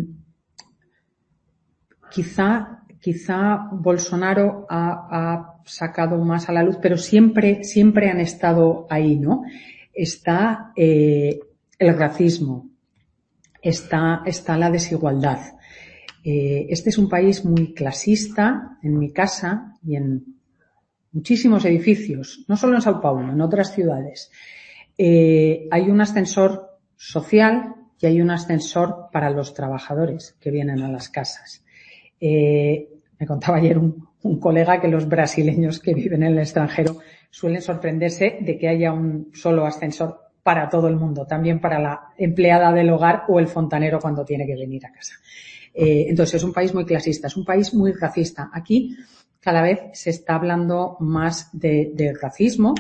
Quizá, quizá Bolsonaro ha, ha sacado más a la luz, pero siempre, siempre han estado ahí, ¿no? Está eh, el racismo, está, está la desigualdad. Eh, este es un país muy clasista. En mi casa y en muchísimos edificios, no solo en Sao Paulo, en otras ciudades, eh, hay un ascensor social y hay un ascensor para los trabajadores que vienen a las casas. Eh, me contaba ayer un, un colega que los brasileños que viven en el extranjero suelen sorprenderse de que haya un solo ascensor para todo el mundo, también para la empleada del hogar o el fontanero cuando tiene que venir a casa. Eh, entonces es un país muy clasista, es un país muy racista. Aquí cada vez se está hablando más de, de racismo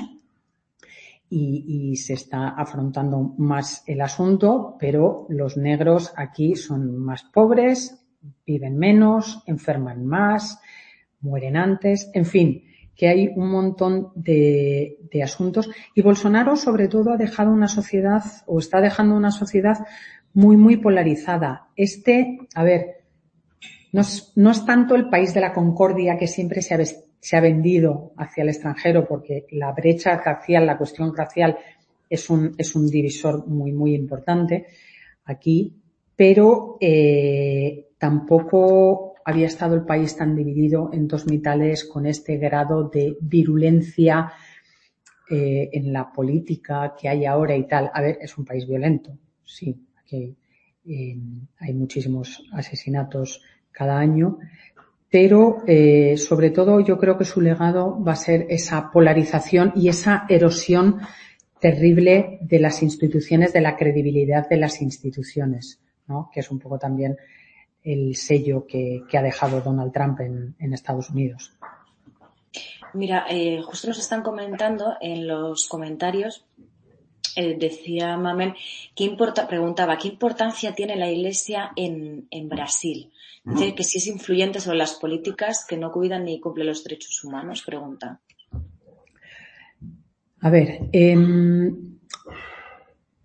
y, y se está afrontando más el asunto, pero los negros aquí son más pobres, viven menos, enferman más, mueren antes, en fin, que hay un montón de, de asuntos. Y Bolsonaro, sobre todo, ha dejado una sociedad, o está dejando una sociedad muy, muy polarizada. Este, a ver, no es, no es tanto el país de la concordia que siempre se ha, se ha vendido hacia el extranjero, porque la brecha racial, la cuestión racial, es un, es un divisor muy, muy importante aquí, pero eh, tampoco había estado el país tan dividido en dos mitades con este grado de virulencia eh, en la política que hay ahora y tal. A ver, es un país violento, sí, aquí eh, hay muchísimos asesinatos cada año, pero eh, sobre todo yo creo que su legado va a ser esa polarización y esa erosión terrible de las instituciones, de la credibilidad de las instituciones, ¿no? Que es un poco también el sello que, que ha dejado Donald Trump en, en Estados Unidos. Mira, eh, justo nos están comentando en los comentarios, eh, decía Mamel, ¿qué importa, preguntaba, ¿qué importancia tiene la Iglesia en, en Brasil? Dice que si es influyente sobre las políticas que no cuidan ni cumplen los derechos humanos, pregunta. A ver, eh,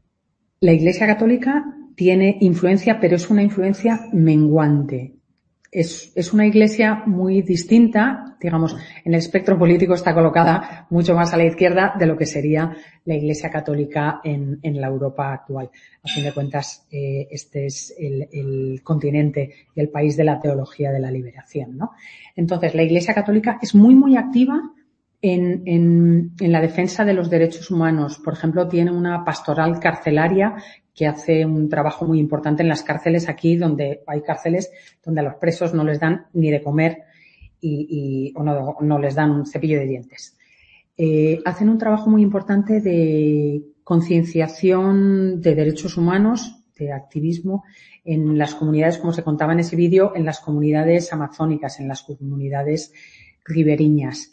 la Iglesia Católica tiene influencia, pero es una influencia menguante. es, es una iglesia muy distinta, digamos, en el espectro político está colocada mucho más a la izquierda de lo que sería la Iglesia Católica en, en la Europa actual. A fin de cuentas, eh, este es el, el continente y el país de la teología de la liberación, ¿no? Entonces, la Iglesia Católica es muy, muy activa en, en, en la defensa de los derechos humanos. Por ejemplo, tiene una pastoral carcelaria que hace un trabajo muy importante en las cárceles aquí, donde hay cárceles donde a los presos no les dan ni de comer y, y o no, no les dan un cepillo de dientes. Eh, hacen un trabajo muy importante de concienciación de derechos humanos, de activismo en las comunidades, como se contaba en ese vídeo, en las comunidades amazónicas, en las comunidades ribereñas.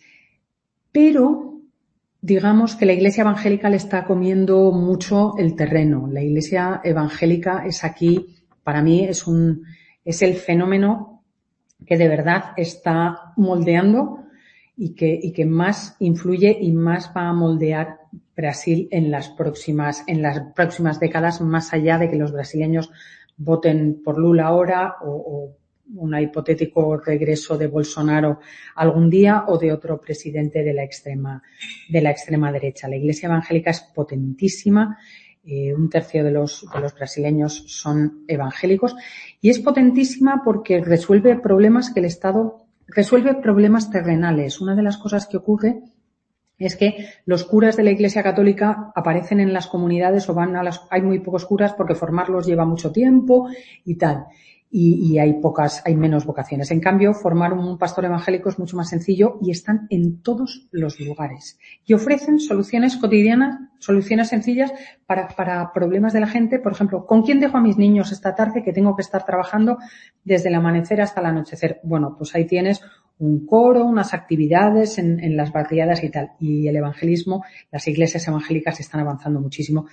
Pero digamos que la Iglesia evangélica le está comiendo mucho el terreno. La Iglesia evangélica es aquí, para mí, es un, es el fenómeno que de verdad está moldeando y que, y que más influye y más va a moldear Brasil en las próximas, en las próximas décadas, más allá de que los brasileños voten por Lula ahora o, o un hipotético regreso de Bolsonaro algún día o de otro presidente de la extrema, de la extrema derecha. La Iglesia evangélica es potentísima, eh, un tercio de los, de los brasileños son evangélicos y es potentísima porque resuelve problemas que el Estado, resuelve problemas terrenales. Una de las cosas que ocurre es que los curas de la Iglesia Católica aparecen en las comunidades o van a las, hay muy pocos curas porque formarlos lleva mucho tiempo y tal. Y, y hay pocas, hay menos vocaciones. En cambio, formar un pastor evangélico es mucho más sencillo y están en todos los lugares. Y ofrecen soluciones cotidianas, soluciones sencillas para, para problemas de la gente. Por ejemplo, ¿con quién dejo a mis niños esta tarde que tengo que estar trabajando desde el amanecer hasta el anochecer? Bueno, pues ahí tienes un coro, unas actividades en, en las barriadas y tal. Y el evangelismo, las iglesias evangélicas están avanzando muchísimo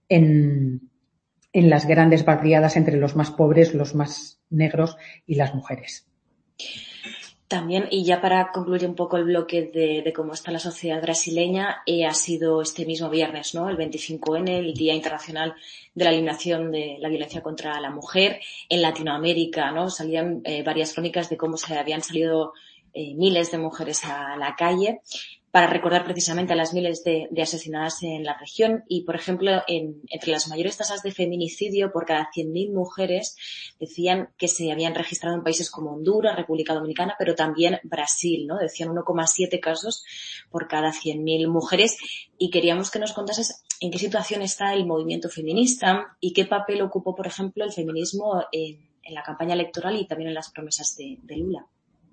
en en las grandes barriadas entre los más pobres, los más negros y las mujeres. También, y ya para concluir un poco el bloque de, de cómo está la sociedad brasileña, eh, ha sido este mismo viernes, ¿no? El veinticinco ene, el Día Internacional de la Eliminación de la Violencia contra la Mujer. En Latinoamérica, ¿no? Salían eh, varias crónicas de cómo se habían salido eh, miles de mujeres a la calle para recordar precisamente a las miles de, de asesinadas en la región y, por ejemplo, en, entre las mayores tasas de feminicidio por cada cien mil mujeres decían que se habían registrado en países como Honduras, República Dominicana, pero también Brasil, ¿no? Decían uno coma siete casos por cada cien mil mujeres y queríamos que nos contases en qué situación está el movimiento feminista y qué papel ocupó, por ejemplo, el feminismo en, en la campaña electoral y también en las promesas de, de Lula.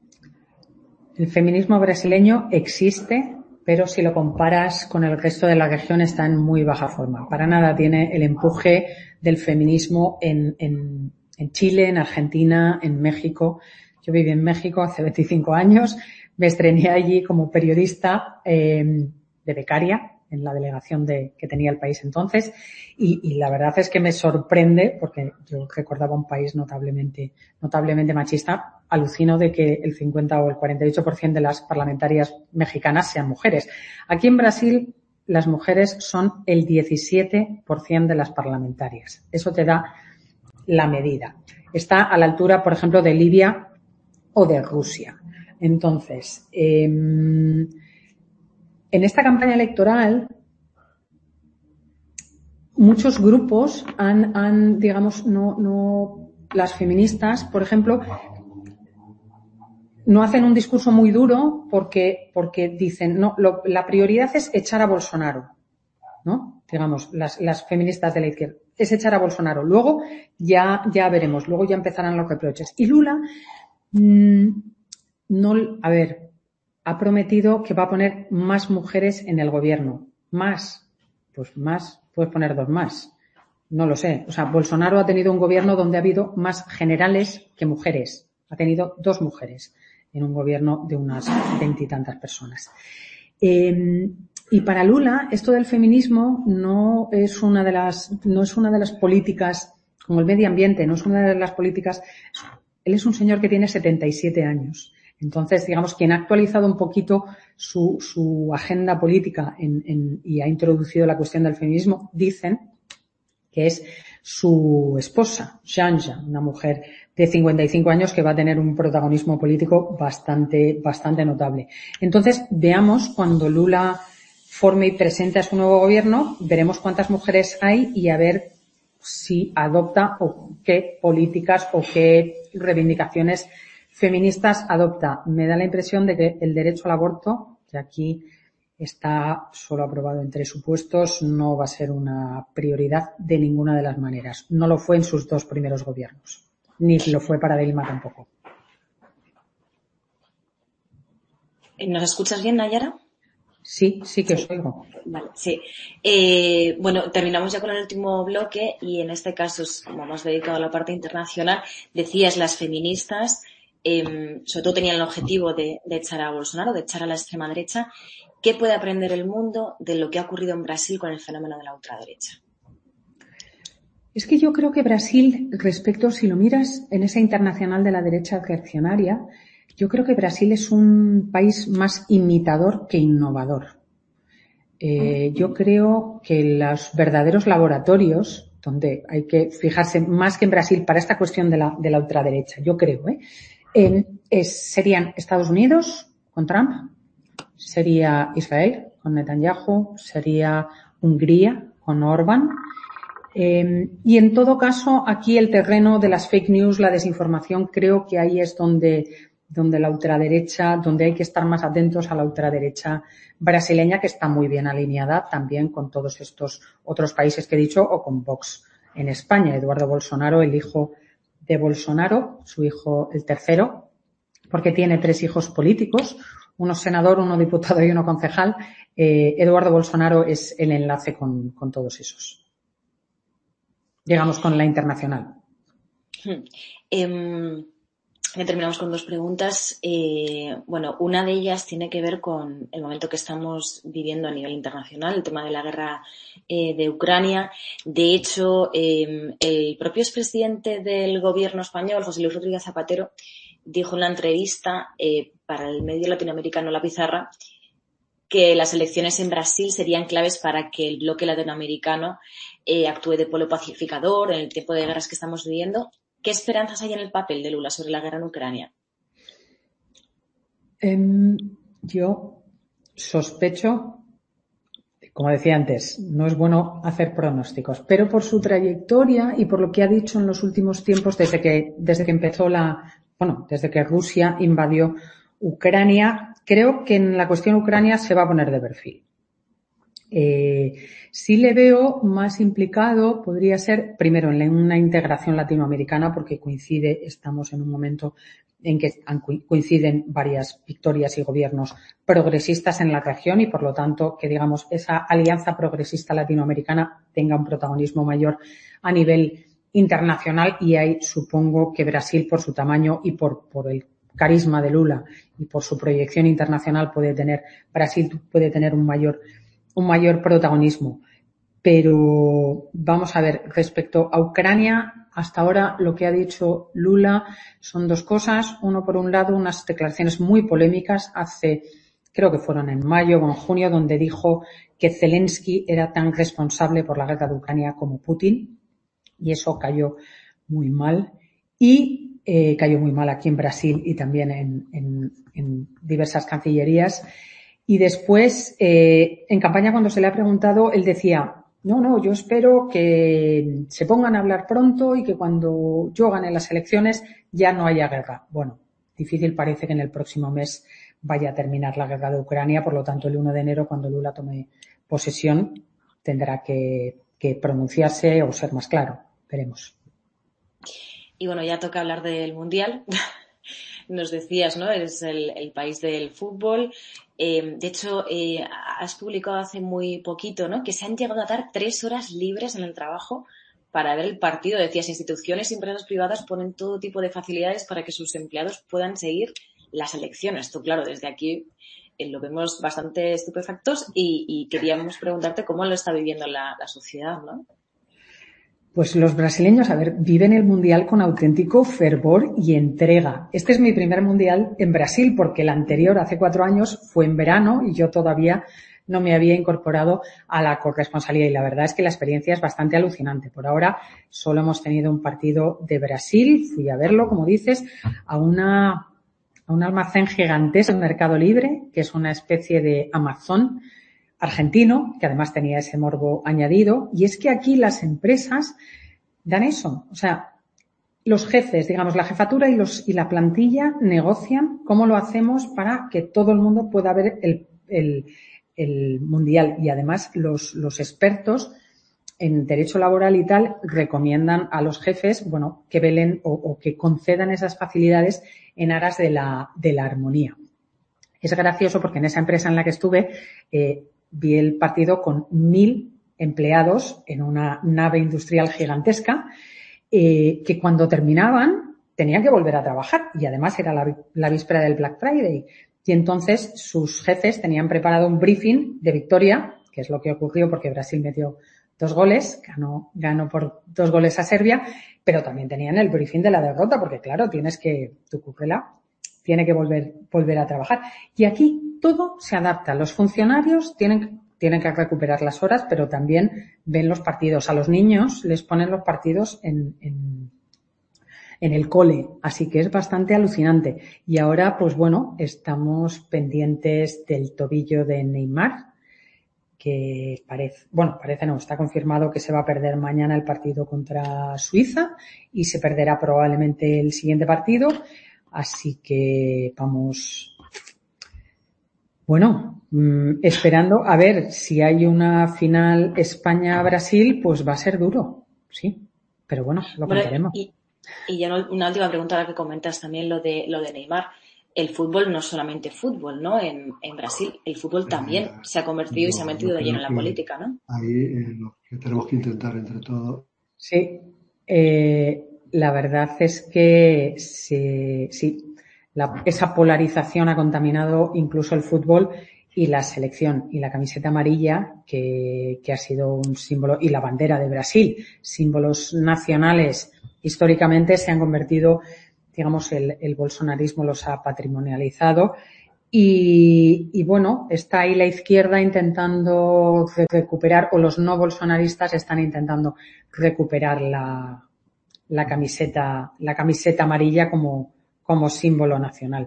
El feminismo brasileño existe, pero si lo comparas con el resto de la región está en muy baja forma. Para nada tiene el empuje del feminismo en, en, en Chile, en Argentina, en México. Yo viví en México hace veinticinco años, me estrené allí como periodista eh, de becaria en la delegación de, que tenía el país entonces y, y la verdad es que me sorprende porque yo recordaba un país notablemente, notablemente machista. Alucino de que el cincuenta o el cuarenta y ocho por ciento de las parlamentarias mexicanas sean mujeres. Aquí en Brasil las mujeres son el diecisiete por ciento de las parlamentarias. Eso te da la medida. Está a la altura, por ejemplo, de Libia o de Rusia. Entonces, eh, en esta campaña electoral muchos grupos han, han digamos, no, no, las feministas, por ejemplo, no hacen un discurso muy duro porque, porque dicen, no, lo, la prioridad es echar a Bolsonaro, ¿no? Digamos, las, las feministas de la izquierda, es echar a Bolsonaro. Luego ya, ya veremos, luego ya empezarán los reproches. Y Lula, mmm, no, a ver, ha prometido que va a poner más mujeres en el gobierno. Más, pues más, puedes poner dos más. No lo sé. O sea, Bolsonaro ha tenido un gobierno donde ha habido más generales que mujeres. Ha tenido dos mujeres en un gobierno de unas veintitantas personas. Eh, y para Lula, esto del feminismo no es una de las, no es una de las políticas, como el medio ambiente, no es una de las políticas. Él es un señor que tiene setenta y siete años. Entonces, digamos, quien ha actualizado un poquito su, su agenda política en, en, y ha introducido la cuestión del feminismo, dicen que es su esposa, Janja, una mujer de cincuenta y cinco años que va a tener un protagonismo político bastante, bastante notable. Entonces, veamos cuando Lula forme y presente a su nuevo gobierno, veremos cuántas mujeres hay y a ver si adopta o qué políticas o qué reivindicaciones feministas adopta. Me da la impresión de que el derecho al aborto, que aquí está solo aprobado en tres supuestos, no va a ser una prioridad de ninguna de las maneras. No lo fue en sus dos primeros gobiernos, ni lo fue para Dilma tampoco. ¿Nos escuchas bien, Nayara? Sí, sí que sí. os oigo. Vale, sí. Eh, bueno, terminamos ya con el último bloque y en este caso, como hemos dedicado a la parte internacional, decías las feministas, eh, sobre todo tenían el objetivo de, de echar a Bolsonaro, de echar a la extrema derecha. ¿Qué puede aprender el mundo de lo que ha ocurrido en Brasil con el fenómeno de la ultraderecha? Es que yo creo que Brasil, respecto, si lo miras en esa internacional de la derecha reaccionaria, yo creo que Brasil es un país más imitador que innovador. Eh, yo creo que los verdaderos laboratorios, donde hay que fijarse más que en Brasil para esta cuestión de la, de la ultraderecha, yo creo, ¿eh? En, es, serían Estados Unidos con Trump, sería Israel con Netanyahu, sería Hungría con Orbán. Eh, y en todo caso, aquí el terreno de las fake news, la desinformación, creo que ahí es donde, donde la ultraderecha, donde hay que estar más atentos a la ultraderecha brasileña, que está muy bien alineada también con todos estos otros países que he dicho, o con Vox en España. Eduardo Bolsonaro, el hijo de Bolsonaro, su hijo el tercero, porque tiene tres hijos políticos, uno senador, uno diputado y uno concejal. Eh, Eduardo Bolsonaro es el enlace con, con todos esos. Llegamos con la internacional. Hmm. Eh, terminamos con dos preguntas. Eh, bueno, una de ellas tiene que ver con el momento que estamos viviendo a nivel internacional, el tema de la guerra eh, de Ucrania. De hecho, eh, el propio expresidente del gobierno español, José Luis Rodríguez Zapatero, dijo en una entrevista eh, para el medio latinoamericano La Pizarra que las elecciones en Brasil serían claves para que el bloque latinoamericano eh, actúe de polo pacificador en el tiempo de guerras que estamos viviendo. ¿Qué esperanzas hay en el papel de Lula sobre la guerra en Ucrania? Um, yo sospecho, como decía antes, no es bueno hacer pronósticos, pero por su trayectoria y por lo que ha dicho en los últimos tiempos, desde que, desde que empezó la, bueno, desde que Rusia invadió Ucrania, creo que en la cuestión Ucrania se va a poner de perfil. Eh, sí le veo más implicado, podría ser, primero, en una integración latinoamericana, porque coincide, estamos en un momento en que coinciden varias victorias y gobiernos progresistas en la región y, por lo tanto, que, digamos, esa alianza progresista latinoamericana tenga un protagonismo mayor a nivel internacional. Y ahí supongo que Brasil, por su tamaño y por, por el carisma de Lula y por su proyección internacional, puede tener, Brasil puede tener un mayor un mayor protagonismo. Pero vamos a ver, respecto a Ucrania, hasta ahora lo que ha dicho Lula son dos cosas. Uno, por un lado, unas declaraciones muy polémicas hace, creo que fueron en mayo o en junio, donde dijo que Zelensky era tan responsable por la guerra de Ucrania como Putin, y eso cayó muy mal. Y eh, cayó muy mal aquí en Brasil y también en, en, en diversas cancillerías. Y después, eh, en campaña, cuando se le ha preguntado, él decía, no, no, yo espero que se pongan a hablar pronto y que cuando yo gane las elecciones ya no haya guerra. Bueno, difícil parece que en el próximo mes vaya a terminar la guerra de Ucrania, por lo tanto, el uno de enero, cuando Lula tome posesión, tendrá que, que pronunciarse o ser más claro. Veremos. Y bueno, ya toca hablar del Mundial. Nos decías, ¿no? Eres el, el país del fútbol. Eh, de hecho, eh, has publicado hace muy poquito, ¿no?, que se han llegado a dar tres horas libres en el trabajo para ver el partido. Decías, instituciones y empresas privadas ponen todo tipo de facilidades para que sus empleados puedan seguir las elecciones. Esto, claro, desde aquí eh, lo vemos bastante estupefactos y, y queríamos preguntarte cómo lo está viviendo la, la sociedad, ¿no? Pues los brasileños, a ver, viven el Mundial con auténtico fervor y entrega. Este es mi primer Mundial en Brasil, porque el anterior, hace cuatro años, fue en verano y yo todavía no me había incorporado a la corresponsalía y la verdad es que la experiencia es bastante alucinante. Por ahora solo hemos tenido un partido de Brasil, fui a verlo, como dices, a una a un almacén gigantesco en Mercado Libre, que es una especie de Amazon argentino, que además tenía ese morbo añadido, y es que aquí las empresas dan eso, o sea, los jefes, digamos, la jefatura y los y la plantilla negocian cómo lo hacemos para que todo el mundo pueda ver el, el, el mundial. Y además los, los expertos en derecho laboral y tal recomiendan a los jefes, bueno, que velen o, o que concedan esas facilidades en aras de la, de la armonía. Es gracioso porque en esa empresa en la que estuve eh, vi el partido con mil empleados en una nave industrial gigantesca. Eh, que cuando terminaban tenían que volver a trabajar y además era la, la víspera del Black Friday y entonces sus jefes tenían preparado un briefing de victoria, que es lo que ocurrió porque Brasil metió dos goles, ganó, ganó por dos goles a Serbia, pero también tenían el briefing de la derrota porque claro, tienes que, tu cúpula tiene que volver, volver a trabajar y aquí todo se adapta, los funcionarios tienen Tienen que recuperar las horas, pero también ven los partidos. A los niños les ponen los partidos en, en, en el cole, así que es bastante alucinante. Y ahora, pues bueno, estamos pendientes del tobillo de Neymar, que parece, bueno, parece no, está confirmado que se va a perder mañana el partido contra Suiza y se perderá probablemente el siguiente partido. Así que vamos... Bueno, mmm, esperando a ver si hay una final España-Brasil, pues va a ser duro, sí, pero bueno, lo bueno, contaremos. Y, y ya una última pregunta ahora que comentas también lo de lo de Neymar. El fútbol no es solamente fútbol, ¿no? En, en Brasil el fútbol también eh, se ha convertido no, y se ha metido de lleno en la política, ¿no? Ahí eh, lo que tenemos que intentar entre todos. Sí, eh, la verdad es que sí, sí. La, esa polarización ha contaminado incluso el fútbol y la selección y la camiseta amarilla que, que ha sido un símbolo y la bandera de Brasil, símbolos nacionales históricamente se han convertido, digamos, el, el bolsonarismo los ha patrimonializado y, y bueno, está ahí la izquierda intentando recuperar o los no bolsonaristas están intentando recuperar la, la camiseta, la camiseta amarilla como como símbolo nacional.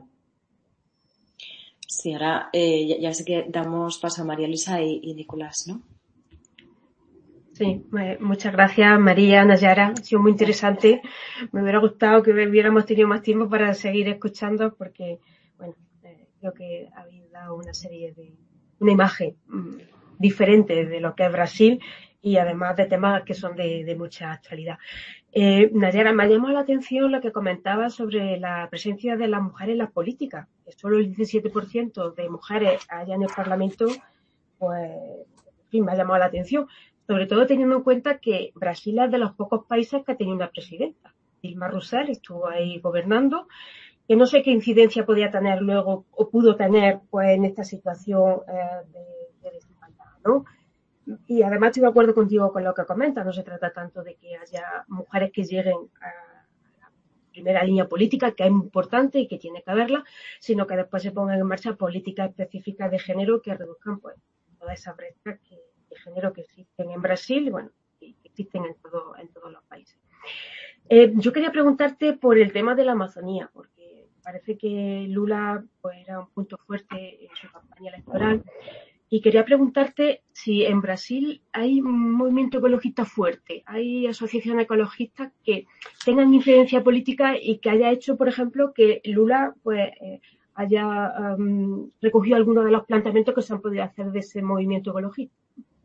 Sí, ahora eh, ya, ya sé que damos paso a María Luisa y, y Nicolás, ¿no? Sí, muchas gracias María, Nayara, ha sido muy interesante. Me hubiera gustado que hubiéramos tenido más tiempo para seguir escuchando porque, bueno, eh, creo que habéis dado una serie de, una imagen mmm, diferente de lo que es Brasil y además de temas que son de, de mucha actualidad. Eh, Nayara, me ha llamado la atención lo que comentabas sobre la presencia de las mujeres en la política, que solo el diecisiete por ciento de mujeres hay en el Parlamento, pues, en fin, me ha llamado la atención, sobre todo teniendo en cuenta que Brasil es de los pocos países que ha tenido una presidenta. Dilma Rousseff estuvo ahí gobernando, que no sé qué incidencia podía tener luego, o pudo tener, pues, en esta situación eh, de, de desigualdad, ¿no? Y además estoy de acuerdo contigo con lo que comentas, no se trata tanto de que haya mujeres que lleguen a la primera línea política, que es importante y que tiene que haberla, sino que después se pongan en marcha políticas específicas de género que reduzcan pues toda esa brecha que, de género que existen en Brasil y bueno, y que existen en, todo, en todos los países. Eh, yo quería preguntarte por el tema de la Amazonía, porque parece que Lula pues, era un punto fuerte en su campaña electoral. Y quería preguntarte si en Brasil hay un movimiento ecologista fuerte, hay asociaciones ecologistas que tengan incidencia política y que haya hecho, por ejemplo, que Lula pues eh, haya um, recogido algunos de los planteamientos que se han podido hacer de ese movimiento ecologista.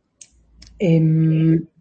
Eh,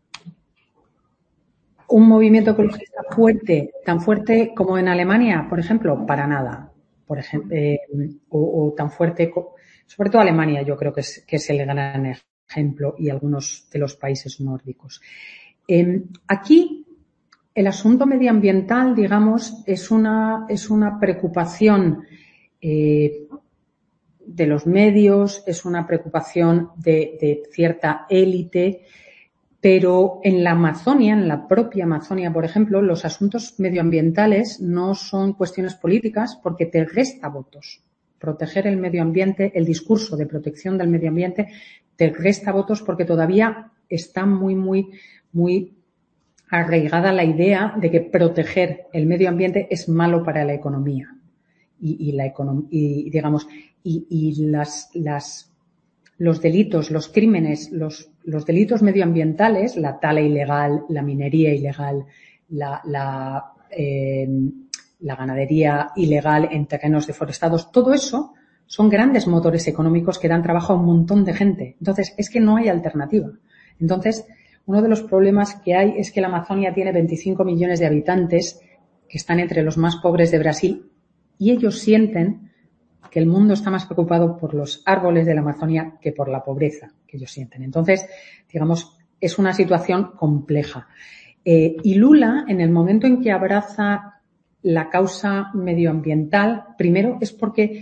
un movimiento ecologista fuerte, tan fuerte como en Alemania, por ejemplo, para nada. Por ejemplo, eh, o, o tan fuerte... Sobre todo Alemania yo creo que es, que es el gran ejemplo y algunos de los países nórdicos. Eh, aquí el asunto medioambiental, digamos, es una, es una preocupación eh, de los medios, es una preocupación de, de cierta élite, pero en la Amazonia, en la propia Amazonia, por ejemplo, los asuntos medioambientales no son cuestiones políticas porque te resta votos. Proteger el medio ambiente, el discurso de protección del medio ambiente te resta votos porque todavía está muy, muy, muy arraigada la idea de que proteger el medio ambiente es malo para la economía. Y, y la econom- y digamos, y, y las, las, los delitos, los crímenes, los, los delitos medioambientales, la tala ilegal, la minería ilegal, la, la, eh, la ganadería ilegal en terrenos deforestados, todo eso son grandes motores económicos que dan trabajo a un montón de gente. Entonces, es que no hay alternativa. Entonces, uno de los problemas que hay es que la Amazonia tiene veinticinco millones de habitantes que están entre los más pobres de Brasil y ellos sienten que el mundo está más preocupado por los árboles de la Amazonia que por la pobreza que ellos sienten. Entonces, digamos, es una situación compleja. Eh, y Lula, en el momento en que abraza la causa medioambiental, primero es porque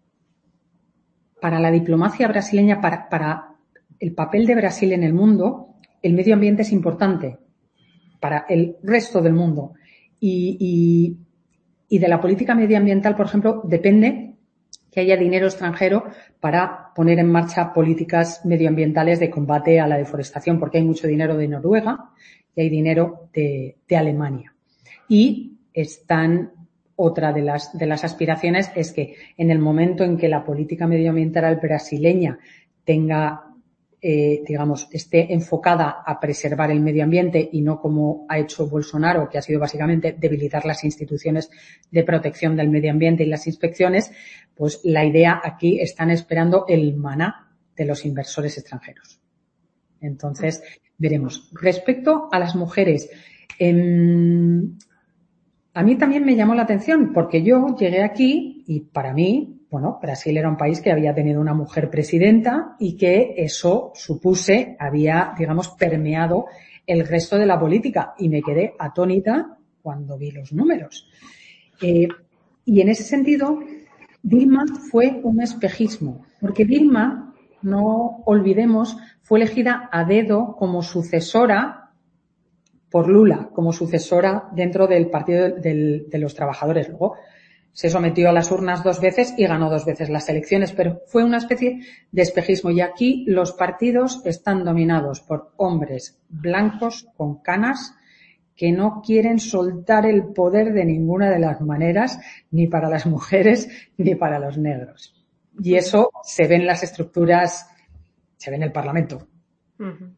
para la diplomacia brasileña, para, para el papel de Brasil en el mundo, el medio ambiente es importante para el resto del mundo. Y, y, y de la política medioambiental, por ejemplo, depende que haya dinero extranjero para poner en marcha políticas medioambientales de combate a la deforestación, porque hay mucho dinero de Noruega y hay dinero de, de Alemania. Y están, otra de las, de las aspiraciones es que en el momento en que la política medioambiental brasileña tenga Eh, digamos, esté enfocada a preservar el medio ambiente y no como ha hecho Bolsonaro, que ha sido básicamente debilitar las instituciones de protección del medio ambiente y las inspecciones, pues la idea aquí están esperando el maná de los inversores extranjeros. Entonces, veremos. Respecto a las mujeres, eh, a mí también me llamó la atención porque yo llegué aquí y para mí, bueno, Brasil era un país que había tenido una mujer presidenta y que eso, supuse, había, digamos, permeado el resto de la política y me quedé atónita cuando vi los números. Eh, y en ese sentido, Dilma fue un espejismo, porque Dilma, no olvidemos, fue elegida a dedo como sucesora por Lula, como sucesora dentro del Partido del, de los Trabajadores. Luego se sometió a las urnas dos veces y ganó dos veces las elecciones, pero fue una especie de espejismo. Y aquí los partidos están dominados por hombres blancos con canas que no quieren soltar el poder de ninguna de las maneras, ni para las mujeres ni para los negros. Y eso se ve en las estructuras, se ve en el Parlamento. Uh-huh.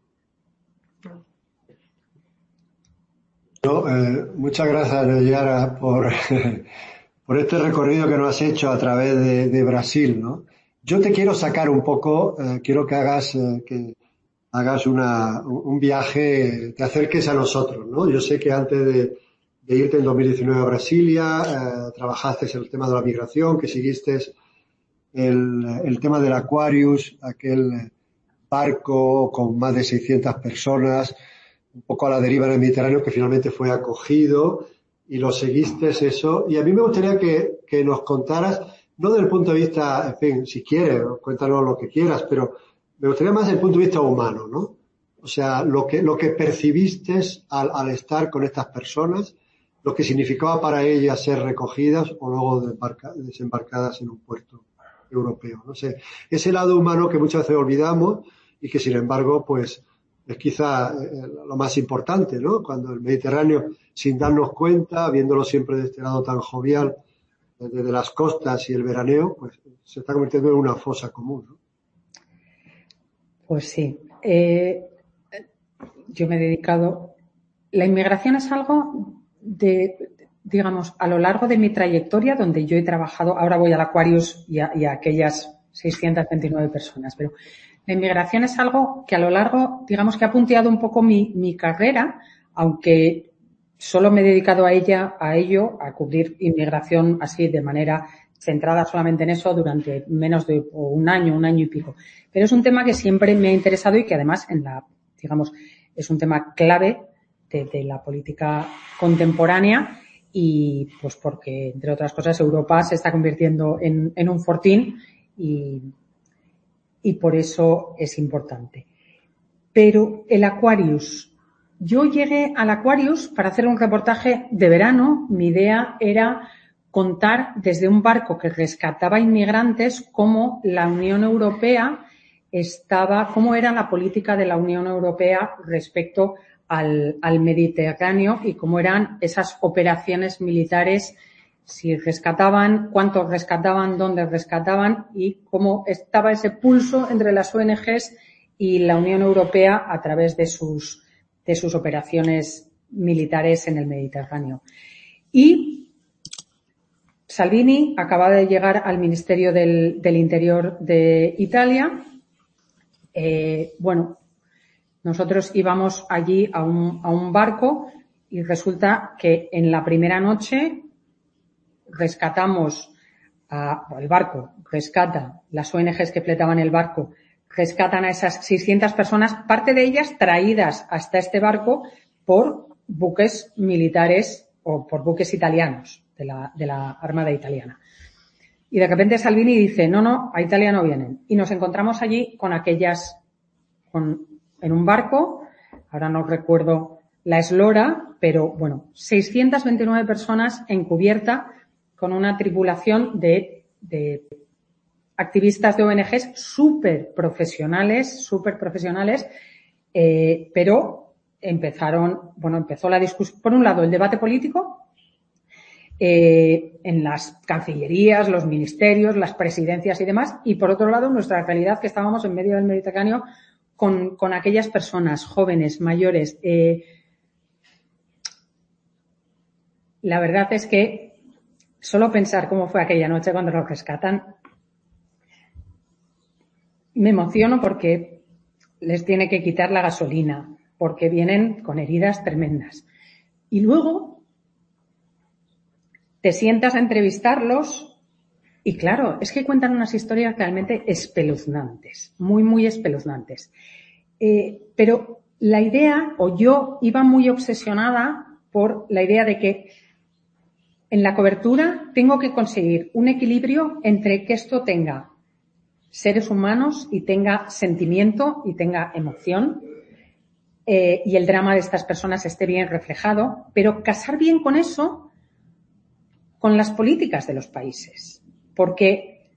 No, eh, muchas gracias, Nayara, por, por este recorrido que nos has hecho a través de, de Brasil, ¿no? Yo te quiero sacar un poco, eh, quiero que hagas, eh, que hagas una, un viaje, te acerques a nosotros, ¿no? Yo sé que antes de, de irte en dos mil diecinueve a Brasilia, eh, trabajaste en el tema de la migración, que seguiste el, el tema del Aquarius, aquel barco con más de seiscientas personas, un poco a la deriva en el Mediterráneo, que finalmente fue acogido y lo seguiste eso. Y a mí me gustaría que, que nos contaras, no desde el punto de vista, en fin, si quieres, cuéntanos lo que quieras, pero me gustaría más desde el punto de vista humano, ¿no? O sea, lo que, lo que percibiste al, al estar con estas personas, lo que significaba para ellas ser recogidas o luego desembarca, desembarcadas en un puerto europeo. No sé, ese lado humano que muchas veces olvidamos y que sin embargo, pues, es quizá eh, lo más importante, ¿no? Cuando el Mediterráneo, sin darnos cuenta, viéndolo siempre de este lado tan jovial, desde las costas y el veraneo, pues se está convirtiendo en una fosa común, ¿no? Pues sí. Eh, yo me he dedicado... La inmigración es algo de, digamos, a lo largo de mi trayectoria donde yo he trabajado, ahora voy al Aquarius y a, y a aquellas seiscientas veintinueve personas, pero la inmigración es algo que a lo largo, digamos que ha punteado un poco mi, mi carrera, aunque solo me he dedicado a ella, a ello, a cubrir inmigración así de manera centrada solamente en eso durante menos de un año, un año y pico. Pero es un tema que siempre me ha interesado y que además en la, digamos, es un tema clave de, de la política contemporánea y pues porque, entre otras cosas, Europa se está convirtiendo en, en un fortín y, y por eso es importante. Pero el Aquarius, yo llegué al Aquarius para hacer un reportaje de verano. Mi idea era contar desde un barco que rescataba inmigrantes cómo la Unión Europea estaba, cómo era la política de la Unión Europea respecto al, al Mediterráneo y cómo eran esas operaciones militares, si rescataban, cuántos rescataban, dónde rescataban y cómo estaba ese pulso entre las O N Ges y la Unión Europea a través de sus, de sus operaciones militares en el Mediterráneo. Y Salvini acaba de llegar al Ministerio del, del Interior de Italia. Eh, bueno, nosotros íbamos allí a un, a un barco y resulta que en la primera noche rescatamos a, el barco, rescata, las O N Ges que fletaban el barco, rescatan a esas seiscientas personas, parte de ellas traídas hasta este barco por buques militares o por buques italianos de la, de la Armada italiana. Y de repente Salvini dice, no, no, a Italia no vienen. Y nos encontramos allí con aquellas, con, en un barco, ahora no recuerdo la eslora, pero bueno, seiscientas veintinueve personas en cubierta con una tripulación de, de activistas de O N Ges súper profesionales, súper profesionales, eh, pero empezaron, bueno, empezó la discusión, por un lado el debate político, eh, en las cancillerías, los ministerios, las presidencias y demás, y por otro lado nuestra realidad que estábamos en medio del Mediterráneo con, con aquellas personas jóvenes, mayores. Eh, la verdad es que solo pensar cómo fue aquella noche cuando los rescatan, me emociono porque les tiene que quitar la gasolina, porque vienen con heridas tremendas. Y luego te sientas a entrevistarlos y claro, es que cuentan unas historias realmente espeluznantes, muy, muy espeluznantes. Eh, pero la idea, o yo iba muy obsesionada por la idea de que en la cobertura tengo que conseguir un equilibrio entre que esto tenga seres humanos y tenga sentimiento y tenga emoción eh, y el drama de estas personas esté bien reflejado, pero casar bien con eso con las políticas de los países. Porque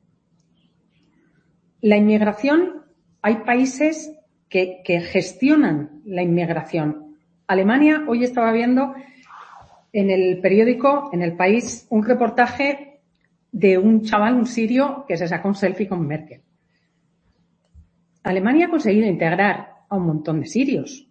la inmigración, hay países que, que gestionan la inmigración. Alemania, hoy estaba viendo en el periódico, en El País, un reportaje de un chaval, un sirio, que se sacó un selfie con Merkel. Alemania ha conseguido integrar a un montón de sirios.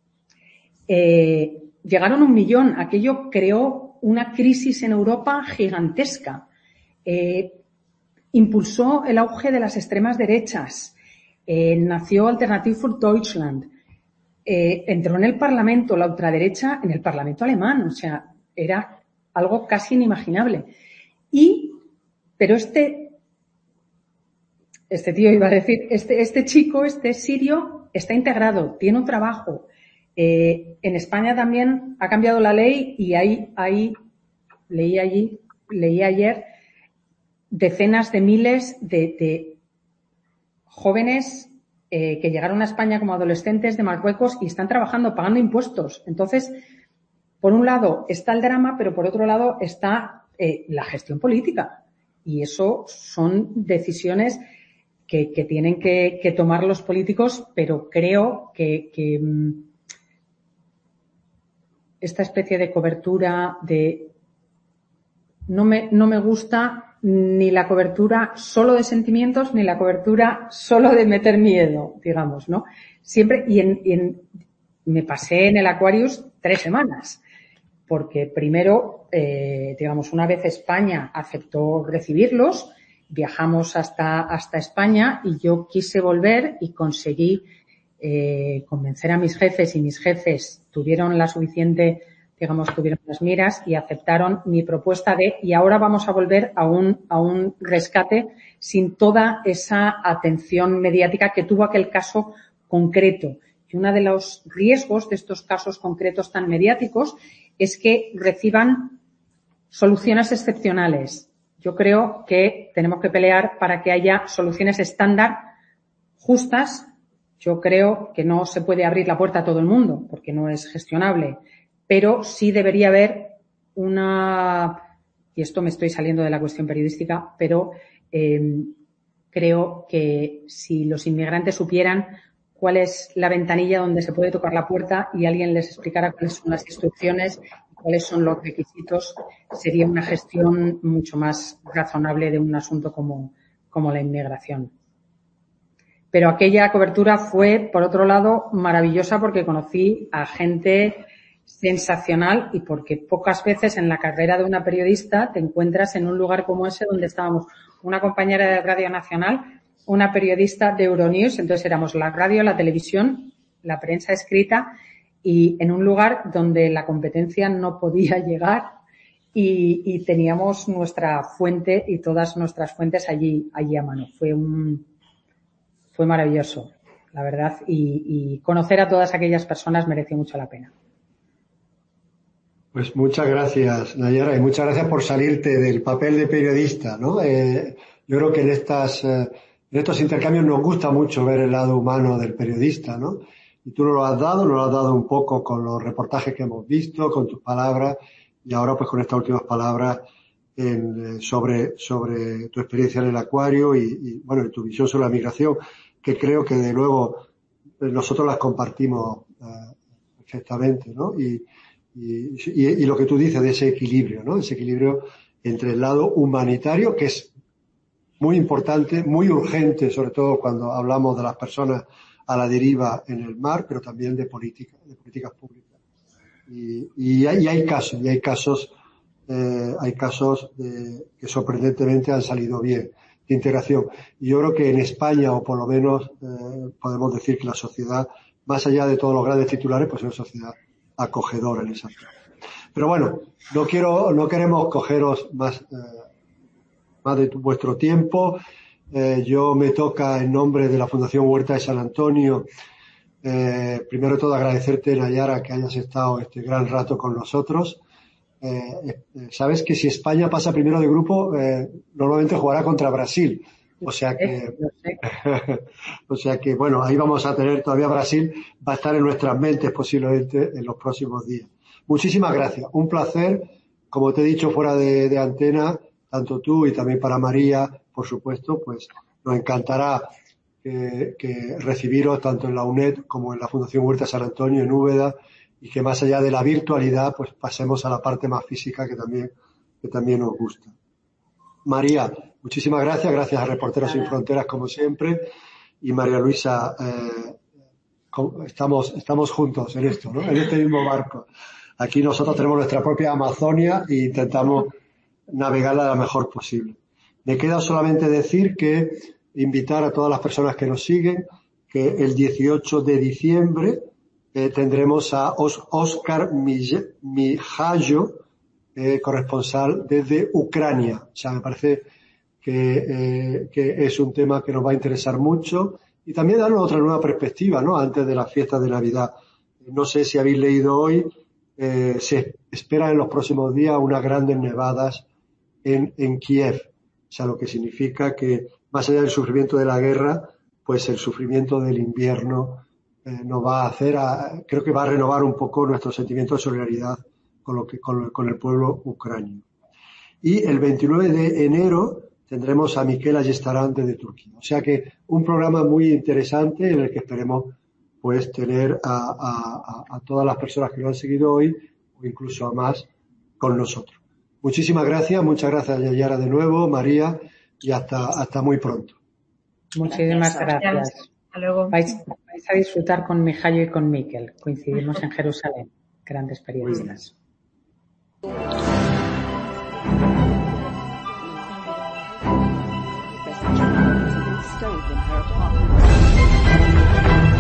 Eh, llegaron un millón. Aquello creó una crisis en Europa gigantesca. Eh, impulsó el auge de las extremas derechas. Eh, nació Alternative for Deutschland. Eh, entró en el Parlamento, la ultraderecha, en el Parlamento alemán. O sea, era algo casi inimaginable. Y, pero este, este tío iba a decir, este, este chico, este sirio, está integrado, tiene un trabajo. Eh, en España también ha cambiado la ley y hay, hay, leí allí, leí ayer, decenas de miles de, de jóvenes eh, que llegaron a España como adolescentes de Marruecos y están trabajando, pagando impuestos. Entonces, por un lado está el drama, pero por otro lado está eh, la gestión política. Y eso son decisiones que, que tienen que, que tomar los políticos, pero creo que, que esta especie de cobertura de no me, no me gusta ni la cobertura solo de sentimientos, ni la cobertura solo de meter miedo, digamos, ¿no? Siempre, y en, y en me pasé en el Aquarius tres semanas, porque primero, eh, digamos, una vez España aceptó recibirlos, viajamos hasta, hasta España y yo quise volver y conseguí eh, convencer a mis jefes y mis jefes tuvieron la suficiente, digamos, tuvieron las miras y aceptaron mi propuesta de, y ahora vamos a volver a un, a un rescate sin toda esa atención mediática que tuvo aquel caso concreto. Y uno de los riesgos de estos casos concretos tan mediáticos es que reciban soluciones excepcionales. Yo creo que tenemos que pelear para que haya soluciones estándar justas. Yo creo que no se puede abrir la puerta a todo el mundo porque no es gestionable, pero sí debería haber una, y esto me estoy saliendo de la cuestión periodística, pero eh, creo que si los inmigrantes supieran cuál es la ventanilla donde se puede tocar la puerta y alguien les explicara cuáles son las instrucciones, cuáles son los requisitos, sería una gestión mucho más razonable de un asunto como, como la inmigración. Pero aquella cobertura fue, por otro lado, maravillosa porque conocí a gente sensacional y porque pocas veces en la carrera de una periodista te encuentras en un lugar como ese donde estábamos una compañera de Radio Nacional, una periodista de Euronews, entonces éramos la radio, la televisión, la prensa escrita y en un lugar donde la competencia no podía llegar y, y teníamos nuestra fuente y todas nuestras fuentes allí, allí a mano. Fue un, fue maravilloso, la verdad, y, y conocer a todas aquellas personas mereció mucho la pena. Pues muchas gracias, Nayara, y muchas gracias por salirte del papel de periodista, ¿no? Eh, yo creo que en estas, eh, en estos intercambios nos gusta mucho ver el lado humano del periodista, ¿no? Y tú nos lo has dado, nos lo has dado un poco con los reportajes que hemos visto, con tus palabras, y ahora pues con estas últimas palabras en, eh, sobre, sobre tu experiencia en el acuario y, y, bueno, y tu visión sobre la migración, que creo que de luego nosotros las compartimos eh, perfectamente, ¿no? Y, y, y, y lo que tú dices de ese equilibrio, ¿no? Ese equilibrio entre el lado humanitario, que es muy importante, muy urgente, sobre todo cuando hablamos de las personas a la deriva en el mar, pero también de política, de políticas públicas. Y, y, hay, y hay casos, y hay casos, eh, hay casos de, que sorprendentemente han salido bien de integración. Y yo creo que en España, o por lo menos eh, podemos decir que la sociedad, más allá de todos los grandes titulares, pues es una sociedad acogedora en esa parte. Pero bueno, no quiero, no queremos cogeros más, eh, más de tu, vuestro tiempo. Eh, yo me toca en nombre de la Fundación Huerta de San Antonio, eh, primero de todo agradecerte, Nayara, que hayas estado este gran rato con nosotros. Eh, eh, sabes que si España pasa primero de grupo, eh, normalmente jugará contra Brasil. O sea que, o sea que, bueno, ahí vamos a tener todavía Brasil, va a estar en nuestras mentes posiblemente en los próximos días. Muchísimas gracias. Un placer. Como te he dicho fuera de, de antena, tanto tú y también para María, por supuesto, pues nos encantará que, que recibiros tanto en la U N E D como en la Fundación Huerta San Antonio en Úbeda y que más allá de la virtualidad, pues pasemos a la parte más física que también, que también nos gusta. María, muchísimas gracias, gracias a Reporteros Sin Fronteras como siempre y María Luisa, eh, estamos, estamos juntos en esto, ¿no? En este mismo barco. Aquí nosotros tenemos nuestra propia Amazonia e intentamos navegarla la mejor posible. Me queda solamente decir que invitar a todas las personas que nos siguen que el dieciocho de diciembre eh, tendremos a Os- Oscar Mijayo, eh, corresponsal desde Ucrania. O sea, me parece que, eh, que es un tema que nos va a interesar mucho y también darnos otra nueva perspectiva, ¿no? Antes de las fiestas de Navidad. No sé si habéis leído hoy, eh, se espera en los próximos días unas grandes nevadas en, en Kiev. O sea, lo que significa que más allá del sufrimiento de la guerra, pues el sufrimiento del invierno eh, nos va a hacer, a, creo que va a renovar un poco nuestro sentimiento de solidaridad con lo que, con, con el pueblo ucranio. Y el veintinueve de enero tendremos a Mikel Ayestaran desde Turquía. O sea que un programa muy interesante en el que esperemos pues tener a, a, a todas las personas que lo han seguido hoy o incluso a más con nosotros. Muchísimas gracias, muchas gracias Yayara de nuevo, María, y hasta, hasta muy pronto. Muchísimas gracias. gracias. Hasta luego. Vais, vais a disfrutar con Mijayo y con Mikel. Coincidimos en Jerusalén. Grandes periodistas. Stove in her apartment.